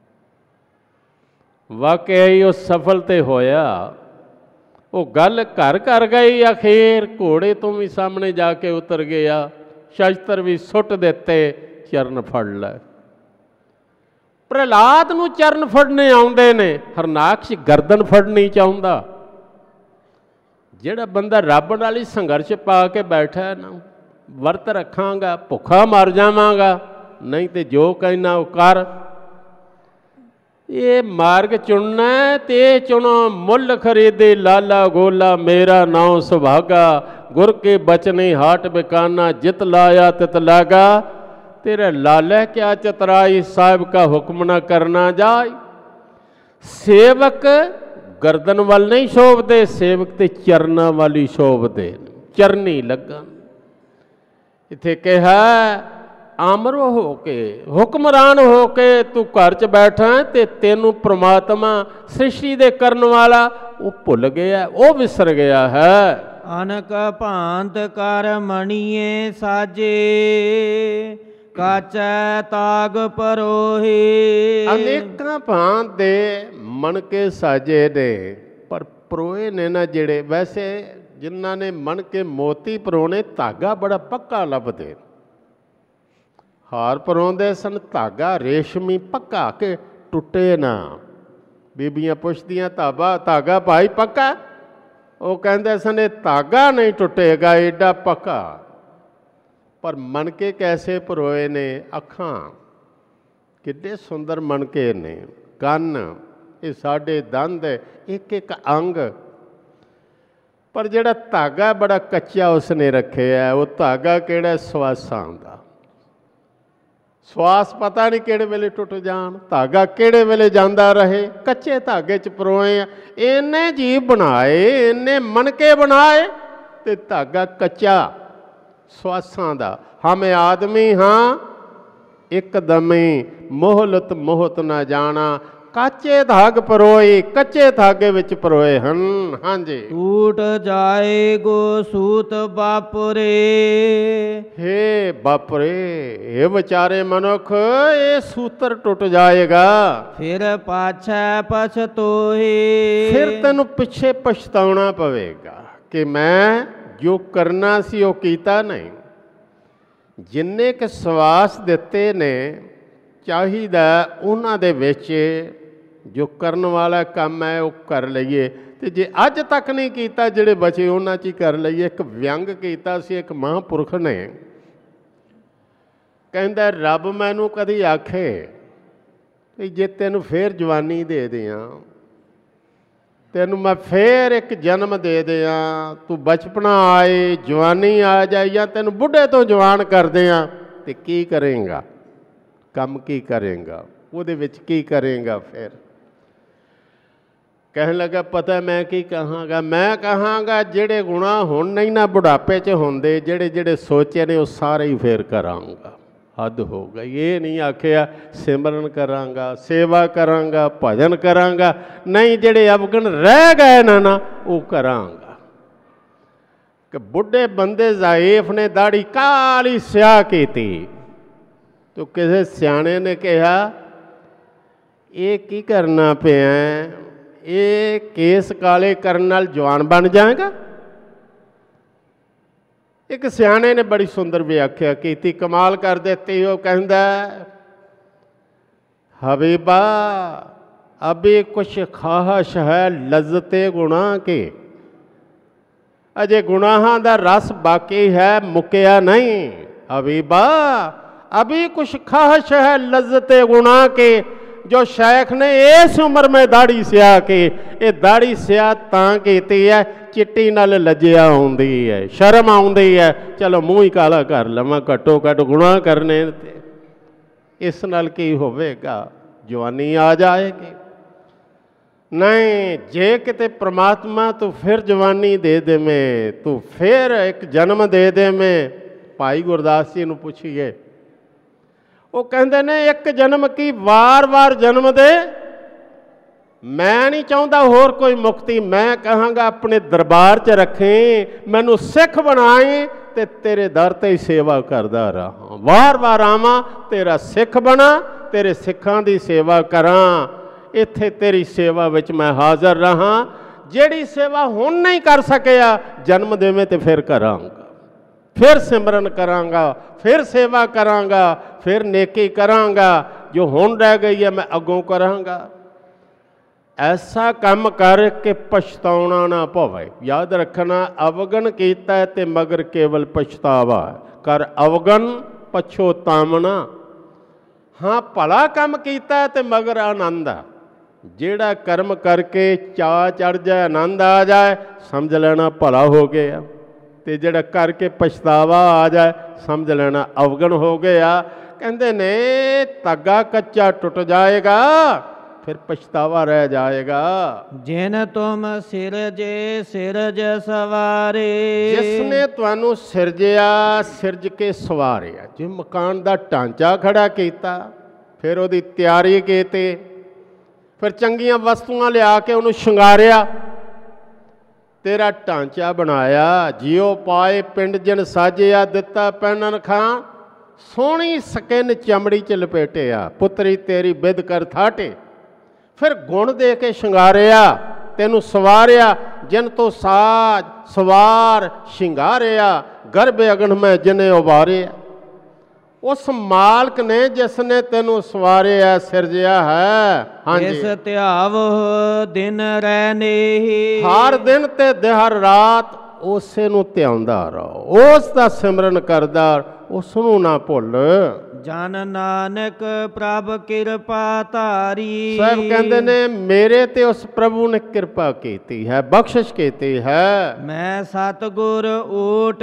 ਵਾਕਈ ਉਹ ਸਫਲ ਤੇ ਹੋਇਆ। ਉਹ ਗੱਲ ਘਰ ਘਰ ਗਈ, ਅਖੀਰ ਘੋੜੇ ਤੋਂ ਵੀ ਸਾਹਮਣੇ ਜਾ ਕੇ ਉਤਰ ਗਿਆ, ਸ਼ਸਤਰ ਵੀ ਸੁੱਟ ਦਿੱਤੇ, ਚਰਨ ਫੜ ਲੈ। ਪ੍ਰਹਿਲਾਦ ਨੂੰ ਚਰਨ ਫੜਨੇ ਆਉਂਦੇ ਨੇ, ਹਰਨਾਕਸ਼ ਗਰਦਨ ਫੜਨੀ ਚਾਹੁੰਦਾ। ਜਿਹੜਾ ਬੰਦਾ ਰੱਬ ਨਾਲ ਹੀ ਸੰਘਰਸ਼ ਪਾ ਕੇ ਬੈਠਾ ਨਾ, ਵਰਤ ਰੱਖਾਂਗਾ, ਭੁੱਖਾ ਮਰ ਜਾਵਾਂਗਾ, ਨਹੀਂ ਤੇ ਜੋ ਕਹਿਣਾ ਉਹ ਕਰ। ਇਹ ਮਾਰਗ ਚੁਣਨਾ ਤੇ ਇਹ ਚੁਣੋ, ਮੁੱਲ ਖਰੀਦੇ ਲਾਲਾ ਗੋਲਾ, ਮੇਰਾ ਨਾਉ ਸੁਭਾਗਾ, ਗੁਰ ਕੇ ਬਚਨੇ ਹਾਟ ਬਿਕਾਨਾ, ਜਿਤ ਲਾਇਆ ਤਿਤ ਲਾਗਾ, ਤੇਰਾ ਲਾਲਾ ਕਿਆ ਚਤਰਾਈ, ਸਾਹਿਬ ਕਾ ਹੁਕਮ ਨਾ ਕਰਨਾ ਜਾਏ। ਸੇਵਕ ਗਰਦਨ ਵੱਲ ਨਹੀਂ ਸ਼ੋਭਦੇ, ਸੇਵਕ ਤੇ ਚਰਨਾਂ ਵੱਲ ਹੀ ਸ਼ੋਭਦੇ, ਚਰਨੀ ਲੱਗਣ। ਇੱਥੇ ਕਿਹਾ ਆਮਰ ਹੋ ਕੇ, ਹੁਕਮਰਾਨ ਹੋ ਕੇ ਤੂੰ ਘਰ 'ਚ ਬੈਠਾ ਤੇ ਤੈਨੂੰ ਪ੍ਰਮਾਤਮਾ ਸ੍ਰਿਸ਼ਟੀ ਦੇ ਕਰਨ ਵਾਲਾ ਉਹ ਭੁੱਲ ਗਿਆ, ਉਹ ਵਿਸਰ ਗਿਆ ਹੈ। ਅਨਕ ਭਾਂਤ ਕਰ ਮਣੀਏ ਸਾਜੇ, ਕਾਚੈ ਤਾਗ ਪਰੋਹੇ। ਅਨੇਕਾਂ ਭਾਂਤ ਦੇ ਮਣਕੇ ਸਾਜੇ ਨੇ, ਪਰ ਪਰੋਏ ਨੇ ਨਾ ਜਿਹੜੇ। ਵੈਸੇ ਜਿਨ੍ਹਾਂ ਨੇ ਮਣ ਕੇ ਮੋਤੀ ਪਰੋਣੇ, ਧਾਗਾ ਬੜਾ ਪੱਕਾ ਲੱਭਦੇ। ਹਾਰ ਪਰੋਂਦੇ ਸਨ, ਧਾਗਾ ਰੇਸ਼ਮੀ ਪੱਕਾ ਕਿ ਟੁੱਟੇ ਨਾ। ਬੀਬੀਆਂ ਪੁੱਛਦੀਆਂ ਧਾਗਾ ਭਾਈ ਪੱਕਾ? ਉਹ ਕਹਿੰਦੇ ਸਨ ਇਹ ਧਾਗਾ ਨਹੀਂ ਟੁੱਟੇਗਾ, ਏਡਾ ਪੱਕਾ। ਪਰ ਮਣਕੇ ਕੈਸੇ ਪਰੋਏ ਨੇ, ਅੱਖਾਂ ਕਿੱਡੇ ਸੁੰਦਰ ਮਣਕੇ ਨੇ, ਕੰਨ ਇਹ ਸਾਡੇ ਦੰਦ ਹੈ, ਇੱਕ ਇੱਕ ਅੰਗ। ਪਰ ਜਿਹੜਾ ਧਾਗਾ ਬੜਾ ਕੱਚਾ ਉਸਨੇ ਰੱਖਿਆ। ਉਹ ਧਾਗਾ ਕਿਹੜਾ? ਸਵਾਸਾਂ ਦਾ। ਸਵਾਸ ਪਤਾ ਨਹੀਂ ਕਿਹੜੇ ਵੇਲੇ ਟੁੱਟ ਜਾਣ, ਧਾਗਾ ਕਿਹੜੇ ਵੇਲੇ ਜਾਂਦਾ ਰਹੇ। ਕੱਚੇ ਧਾਗੇ 'ਚ ਪਰੋਏ ਆ। ਇਹਨੇ ਜੀਵ ਬਣਾਏ, ਇਹਨੇ ਮਣਕੇ ਬਣਾਏ, ਤੇ ਧਾਗਾ ਕੱਚਾ ਸਵਾਸਾਂ ਦਾ। ਹਮੇ ਆਦਮੀ ਹਾਂ ਇੱਕਦਮੀ, ਮੋਹਲਤ ਮੋਹਤ ਨਾ ਜਾਣਾ। ਕੱਚੇ ਧਾਗ ਪਰੋਏ, ਕੱਚੇ ਧਾਗੇ ਵਿੱਚ ਪਰੋਏ ਹਨ। ਹਾਂਜੀ। ਟੂਟ ਜਾਏਗੋ ਸੂਤ ਬਾਪਰੇ। ਹੇ ਬਾਪਰੇ, ਇਹ ਵਿਚਾਰੇ ਮਨੁੱਖ, ਇਹ ਸੂਤਰ ਟੁੱਟ ਜਾਏਗਾ। ਫਿਰ ਪਾਛੈ ਪਛਤੋਹੇ। ਫਿਰ ਤੈਨੂੰ ਪਿੱਛੇ ਪਛਤਾਉਣਾ ਪਵੇਗਾ ਕਿ ਮੈਂ ਜੋ ਕਰਨਾ ਸੀ ਉਹ ਕੀਤਾ ਨਹੀਂ। ਜਿੰਨੇ ਕੁ ਸਵਾਸ ਦਿੱਤੇ ਨੇ, ਚਾਹੀਦਾ ਉਹਨਾਂ ਦੇ ਵਿੱਚ ਜੋ ਕਰਨ ਵਾਲਾ ਕੰਮ ਹੈ ਉਹ ਕਰ ਲਈਏ। ਤੇ ਜੇ ਅੱਜ ਤੱਕ ਨਹੀਂ ਕੀਤਾ, ਜਿਹੜੇ ਬਚੇ ਉਹਨਾਂ 'ਚ ਹੀ ਕਰ ਲਈਏ। ਇੱਕ ਵਿਅੰਗ ਕੀਤਾ ਸੀ ਇੱਕ ਮਹਾਂਪੁਰਖ ਨੇ, ਕਹਿੰਦਾ ਰੱਬ ਮੈਨੂੰ ਕਦੀ ਆਖੇ ਵੀ ਜੇ ਤੈਨੂੰ ਫੇਰ ਜਵਾਨੀ ਦੇ ਦਿਆਂ, ਤੈਨੂੰ ਮੈਂ ਫੇਰ ਇੱਕ ਜਨਮ ਦੇ ਦਿਆਂ, ਤੂੰ ਬਚਪਨਾ ਆਏ, ਜਵਾਨੀ ਆ ਜਾਏ, ਜਾਂ ਤੈਨੂੰ ਬੁੱਢੇ ਤੋਂ ਜਵਾਨ ਕਰ ਦਿਆਂ, ਤੇ ਕੀ ਕਰੇਂਗਾ? ਕੰਮ ਕੀ ਕਰੇਂਗਾ? ਉਹਦੇ ਵਿੱਚ ਕੀ ਕਰੇਂਗਾ? ਫਿਰ ਕਹਿਣ ਲੱਗਾ ਪਤਾ ਮੈਂ ਕੀ ਕਹਾਂਗਾ? ਮੈਂ ਕਹਾਂਗਾ ਜਿਹੜੇ ਗੁਨਾਹ ਹੁਣ ਨਹੀਂ ਨਾ ਬੁਢਾਪੇ 'ਚ ਹੁੰਦੇ, ਜਿਹੜੇ ਜਿਹੜੇ ਸੋਚੇ ਨੇ ਉਹ ਸਾਰੇ ਹੀ ਫੇਰ ਕਰਾਂਗਾ। ਹੱਦ ਹੋ ਗਈ। ਇਹ ਨਹੀਂ ਆਖਿਆ ਸਿਮਰਨ ਕਰਾਂਗਾ, ਸੇਵਾ ਕਰਾਂਗਾ, ਭਜਨ ਕਰਾਂਗਾ, ਨਹੀਂ ਜਿਹੜੇ ਅਵਗਣ ਰਹਿ ਗਏ ਨਾ ਉਹ ਕਰਾਂਗਾ। ਕਿ ਬੁੱਢੇ ਬੰਦੇ ਜ਼ਾਇਫ ਨੇ ਦਾੜੀ ਕਾਲੀ ਸਿਆਹ ਕੀਤੀ, ਤੋ ਕਿਸੇ ਸਿਆਣੇ ਨੇ ਕਿਹਾ ਇਹ ਕੀ ਕਰਨਾ ਪਿਆ? ਇਹ ਕੇਸ ਕਾਲੇ ਕਰਨ ਨਾਲ ਜਵਾਨ ਬਣ ਜਾਏਗਾ? ਇੱਕ ਸਿਆਣੇ ਨੇ ਬੜੀ ਸੁੰਦਰ ਵਿਆਖਿਆ ਕੀਤੀ, ਕਮਾਲ ਕਰ ਦਿੱਤੀ। ਉਹ ਕਹਿੰਦਾ ਹਬੀਬਾ ਅਭੀ ਕੁਛ ਖਾਹਸ਼ ਹੈ ਲਜ਼ਤੇ ਗੁਨਾਹ ਕੇ। ਅਜੇ ਗੁਨਾਹਾਂ ਦਾ ਰਸ ਬਾਕੀ ਹੈ, ਮੁੱਕਿਆ ਨਹੀਂ। ਹਬੀਬਾ ਅਭੀ ਕੁਛ ਖਾਹਸ਼ ਹੈ ਲਜ਼ਤੇ ਗੁਨਾਹ ਕੇ। ਜੋ ਸ਼ੈਖ ਨੇ ਇਸ ਉਮਰ में दाढ़ी ਸਿਆ ਕੇ, ਇਹ दाढ़ी ਸਿਆ ਤਾਂ ਕੀਤੀ ਹੈ ਚਿੱਟੀ ਨਾਲ ਲੱਜਿਆ ਆਉਂਦੀ ਹੈ, ਸ਼ਰਮ ਆਉਂਦੀ ਹੈ, ਚਲੋ ਮੂੰਹ ਹੀ ਕਾਲਾ ਕਰ ਲਵਾਂ, ਘੱਟੋ ਘੱਟ ਗੁਨਾਹ ਕਰਨੇ ਤੇ ਇਸ ਨਾਲ ਕੀ ਹੋਵੇਗਾ? ਜਵਾਨੀ ਆ ਜਾਏਗੀ। ਨਹੀਂ, ਜੇ ਕਿਤੇ ਪ੍ਰਮਾਤਮਾ ਤੂੰ ਫਿਰ ਜਵਾਨੀ ਦੇ ਦੇਵੇਂ, ਤੂੰ ਫਿਰ ਇੱਕ ਜਨਮ ਦੇ ਦੇਵੇਂ। ਭਾਈ ਗੁਰਦਾਸ ਜੀ ਨੂੰ ਪੁੱਛੀਏ, ਉਹ ਕਹਿੰਦੇ ਨੇ ਇੱਕ ਜਨਮ ਕੀ ਵਾਰ-ਵਾਰ ਜਨਮ ਦੇ। ਮੈਂ ਨਹੀਂ ਚਾਹੁੰਦਾ ਹੋਰ ਕੋਈ ਮੁਕਤੀ। ਮੈਂ ਕਹਾਂਗਾ ਆਪਣੇ ਦਰਬਾਰ 'ਚ ਰੱਖੀ, ਮੈਨੂੰ ਸਿੱਖ ਬਣਾਈ ਤੇ ਤੇਰੇ ਦਰ ਤੇ ਹੀ ਸੇਵਾ ਕਰਦਾ ਰਹਾਂ। ਵਾਰ-ਵਾਰ ਆਵਾਂ, ਤੇਰਾ ਸਿੱਖ ਬਣਾ, ਤੇਰੇ ਸਿੱਖਾਂ ਦੀ ਸੇਵਾ ਕਰਾਂ। ਇੱਥੇ ਤੇਰੀ ਸੇਵਾ ਵਿੱਚ ਮੈਂ ਹਾਜ਼ਰ ਰਹਾਂ। ਜਿਹੜੀ ਸੇਵਾ ਹੁਣ ਨਹੀਂ ਕਰ ਸਕਿਆ, ਜਨਮ ਦੇਵੇਂ ਤੇ ਫਿਰ ਕਰਾਂਗਾ, ਫਿਰ ਸਿਮਰਨ ਕਰਾਂਗਾ, ਫਿਰ ਸੇਵਾ ਕਰਾਂਗਾ, ਫਿਰ ਨੇਕੀ ਕਰਾਂਗਾ। ਜੋ ਹੁਣ ਰਹਿ ਗਈ ਹੈ ਮੈਂ ਅੱਗੋਂ ਕਰਾਂਗਾ। ਐਸਾ ਕੰਮ ਕਰ ਕਿ ਪਛਤਾਉਣਾ ਨਾ ਪਵੇ। ਯਾਦ ਰੱਖਣਾ, ਅਵਗਣ ਕੀਤਾ ਤੇ ਮਗਰ ਕੇਵਲ ਪਛਤਾਵਾ। ਕਰ ਅਵਗਣ ਪਛੋਤਾਵਣਾ। ਹਾਂ, ਭਲਾ ਕੰਮ ਕੀਤਾ ਤੇ ਮਗਰ ਆਨੰਦ ਆ। ਜਿਹੜਾ ਕਰਮ ਕਰਕੇ ਚਾਅ ਚੜ ਜਾਏ, ਆਨੰਦ ਆ ਜਾਏ, ਸਮਝ ਲੈਣਾ ਭਲਾ ਹੋ ਗਿਆ। ਤੇ ਜਿਹੜਾ ਕਰਕੇ ਪਛਤਾਵਾ ਆ ਜਾਏ, ਸਮਝ ਲੈਣਾ ਅਵਗਣ ਹੋ ਗਿਆ। ਕਹਿੰਦੇ ਨੇ ਧਾਗਾ ਕੱਚਾ ਟੁੱਟ ਜਾਏਗਾ, ਫਿਰ ਪਛਤਾਵਾ ਰਹਿ ਜਾਏਗਾ। ਜਿਨ ਤੁਮ ਸਿਰਜੇ ਸਿਰਜ ਸਵਾਰੇ। ਜਿਸ ਨੇ ਤੁਹਾਨੂੰ ਸਿਰਜਿਆ, ਸਿਰਜ ਕੇ ਸਵਾਰਿਆ। ਜੇ ਮਕਾਨ ਦਾ ਢਾਂਚਾ ਖੜਾ ਕੀਤਾ, ਫਿਰ ਉਹਦੀ ਤਿਆਰੀ ਕੀਤੀ, ਫਿਰ ਚੰਗੀਆਂ ਵਸਤੂਆਂ ਲਿਆ ਕੇ ਉਹਨੂੰ ਸ਼ਿੰਗਾਰਿਆ, ਤੇਰਾ ਢਾਂਚਾ ਬਣਾਇਆ। ਜਿਉ ਪਾਏ ਪਿੰਡ ਜਿਨ ਸਾਜਿਆ, ਦਿੱਤਾ ਪਹਿਨਣ ਖਾਂ, ਸੋਹਣੀ ਸਕਿਨ ਚਮੜੀ 'ਚ ਲਪੇਟਿਆ। ਪੁੱਤਰੀ ਤੇਰੀ ਬਿਦ ਕਰ ਥਾਟੇ, ਫਿਰ ਗੁਣ ਦੇ ਕੇ ਸ਼ਿੰਗਾਰਿਆ, ਤੈਨੂੰ ਸਵਾਰਿਆ। ਜਿਨ ਤੋਂ ਸਾਜ ਸਵਾਰ ਸ਼ਿੰਗਾਰਿਆ, ਗਰਭ ਅਗਨ ਮੈਂ ਜਿਨੇ ਉਬਾਰਿਆ। ਉਸ ਮਾਲਕ ਨੇ ਜਿਸ ਨੇ ਤੈਨੂੰ ਸਵਾਰਿਆ, ਸਿਰਜਿਆ ਹੈ। ਹਾਂਜੀ, ਇਸ ਧਿਆਵ ਦਿਨ ਰਹਿਨੇ। ਹਰ ਦਿਨ ਤੇ ਹਰ ਰਾਤ ਉਸੇ ਨੂੰ ਧਿਆਉਂਦਾ ਰਹੋ, ਉਸ ਦਾ ਸਿਮਰਨ ਕਰਦਾ ਉਸ ਨੂੰ ਨਾ ਭੁੱਲ। ਜਨ ਨਾਨਕ ਪ੍ਰਭ ਕਿਰਪਾ ਧਾਰੀ। ਸਾਹਿਬ ਕਹਿੰਦੇ ਨੇ ਮੇਰੇ ਤੇ ਉਸ ਪ੍ਰਭੂ ਨੇ ਕਿਰਪਾ ਕੀਤੀ ਹੈ, ਬਖਸ਼ਿਸ਼ ਕੀਤੀ ਹੈ। ਮੈਂ ਸਤਿਗੁਰ ਓਟ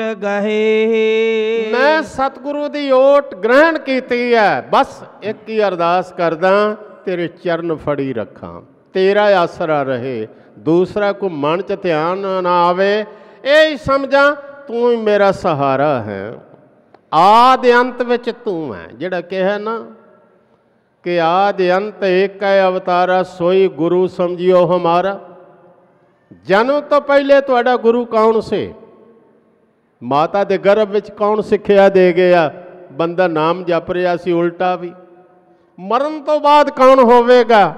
ਗਹੇ। ਮੈਂ ਸਤਿਗੁਰੂ ਦੀ ਓਟ ਗ੍ਰਹਿਣ ਕੀਤੀ ਹੈ। ਬਸ ਇੱਕ ਹੀ ਅਰਦਾਸ ਕਰਦਾ, ਤੇਰੇ ਚਰਨ ਫੜੀ ਰੱਖਾਂ, ਤੇਰਾ ਆਸਰਾ ਰਹੇ, ਦੂਸਰਾ ਕੋਈ ਮਨ 'ਚ ਧਿਆਨ ਨਾ ਆਵੇ। ਇਹ ਹੀ ਸਮਝਾਂ ਤੂੰ ਹੀ ਮੇਰਾ ਸਹਾਰਾ ਹੈ। ਆਦਿ ਅੰਤ ਵਿੱਚ ਤੂੰ ਹੈ, ਜਿਹੜਾ ਕਿਹਾ ਨਾ ਕਿ ਆਦਿ ਅੰਤ ਏਕ ਹੈ ਅਵਤਾਰਾ, ਸੋਈ ਗੁਰੂ ਸਮਝਿਓ ਹਮਾਰਾ। ਜਨਮ ਤੋਂ ਪਹਿਲੇ ਤੁਹਾਡਾ ਗੁਰੂ ਕੌਣ ਸੀ? ਮਾਤਾ ਦੇ ਗਰਭ ਵਿੱਚ ਕੌਣ ਸਿੱਖਿਆ ਦੇ ਗਿਆ? ਬੰਦਾ ਨਾਮ ਜਪ ਰਿਹਾ ਸੀ ਉਲਟਾ ਵੀ। ਮਰਨ ਤੋਂ ਬਾਅਦ ਕੌਣ ਹੋਵੇਗਾ?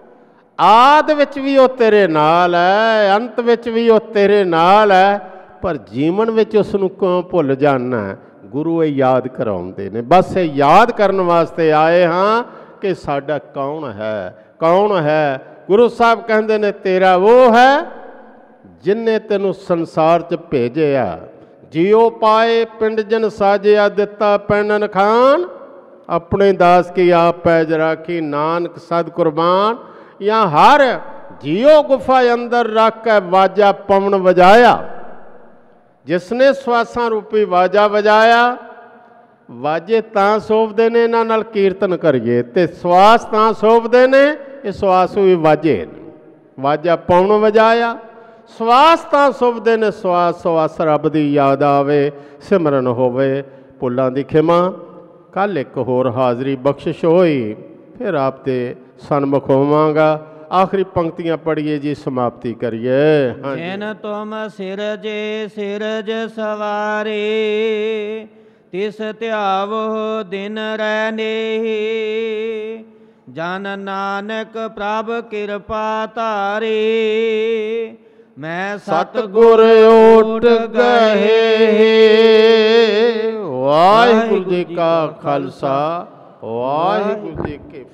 ਆਦਿ ਵਿੱਚ ਵੀ ਉਹ ਤੇਰੇ ਨਾਲ ਹੈ, ਅੰਤ ਵਿੱਚ ਵੀ ਉਹ ਤੇਰੇ ਨਾਲ ਹੈ, ਪਰ ਜੀਵਨ ਵਿੱਚ ਉਸ ਨੂੰ ਕਿਉਂ ਭੁੱਲ ਜਾਣਾ? ਗੁਰੂ ਇਹ ਯਾਦ ਕਰਾਉਂਦੇ ਨੇ। ਬਸ ਇਹ ਯਾਦ ਕਰਨ ਵਾਸਤੇ ਆਏ ਹਾਂ ਕਿ ਸਾਡਾ ਕੌਣ ਹੈ, ਕੌਣ ਹੈ। ਗੁਰੂ ਸਾਹਿਬ ਕਹਿੰਦੇ ਨੇ ਤੇਰਾ ਉਹ ਹੈ ਜਿਨਨੇ ਤੈਨੂੰ ਸੰਸਾਰ 'ਚ ਭੇਜਿਆ। ਜਿਉ ਪਾਏ ਪਿੰਡ ਜਨ ਸਾਜਿਆ, ਦਿੱਤਾ ਪੈਣਨ ਖਾਨ, ਆਪਣੇ ਦਾਸ ਕੀ ਆਪ ਪੈਜ ਰਾਖੀ, ਨਾਨਕ ਸਦ ਕੁਰਬਾਨ। ਜਾਂ ਹਰ ਜਿਉ ਗੁਫਾ ਅੰਦਰ ਰੱਖ ਕੇ ਵਾਜਾ ਪਵਨ ਵਜਾਇਆ। ਜਿਸਨੇ ਸਵਾਸਾਂ ਰੂਪੀ ਵਾਜਾ ਵਜਾਇਆ। ਵਾਜੇ ਤਾਂ ਸੋਭਦੇ ਨੇ ਇਹਨਾਂ ਨਾਲ ਕੀਰਤਨ ਕਰੀਏ, ਤੇ ਸਵਾਸ ਤਾਂ ਸੋਭਦੇ ਨੇ ਇਹ ਸਵਾਸ ਵੀ ਵਾਜੇ ਨੇ। ਵਾਜਾ ਪਵਨ ਵਜਾਇਆ, ਸਵਾਸ ਤਾਂ ਸੋਭਦੇ ਨੇ, ਸਵਾਸ ਸਵਾਸ ਰੱਬ ਦੀ ਯਾਦ ਆਵੇ, ਸਿਮਰਨ ਹੋਵੇ, ਭੁੱਲਾਂ ਦੀ ਖਿਮਾ। ਕੱਲ੍ਹ ਇੱਕ ਹੋਰ ਹਾਜ਼ਰੀ ਬਖਸ਼ਿਸ਼ ਹੋਈ, ਫਿਰ ਆਪ ਦੇ ਸਨਮੁਖ ਹੋਵਾਂਗਾ। ਆਖਰੀ ਪੰਕਤੀਆਂ ਪੜ੍ਹੀਏ ਜੀ, ਸਮਾਪਤੀ ਕਰੀਏ। ਜਿਨ ਤੁਮ ਸਿਰਜੇ ਸਿਰਜ ਸਵਾਰੇ, ਤਿਸ ਧਿਆਵੋ ਦਿਨ ਰਹਿ ਨੇਹੀ। ਜਨ ਨਾਨਕ ਪ੍ਰਭ ਕਿਰਪਾ ਧਾਰੇ, ਮੈਂ ਸਤਿਗੁਰ ਓਟ ਗਹੇ। ਵਾਹਿਗੁਰੂ ਜੀ ਕਾ ਖਾਲਸਾ, ਵਾਹਿਗੁਰੂ ਜੀ ਕੀ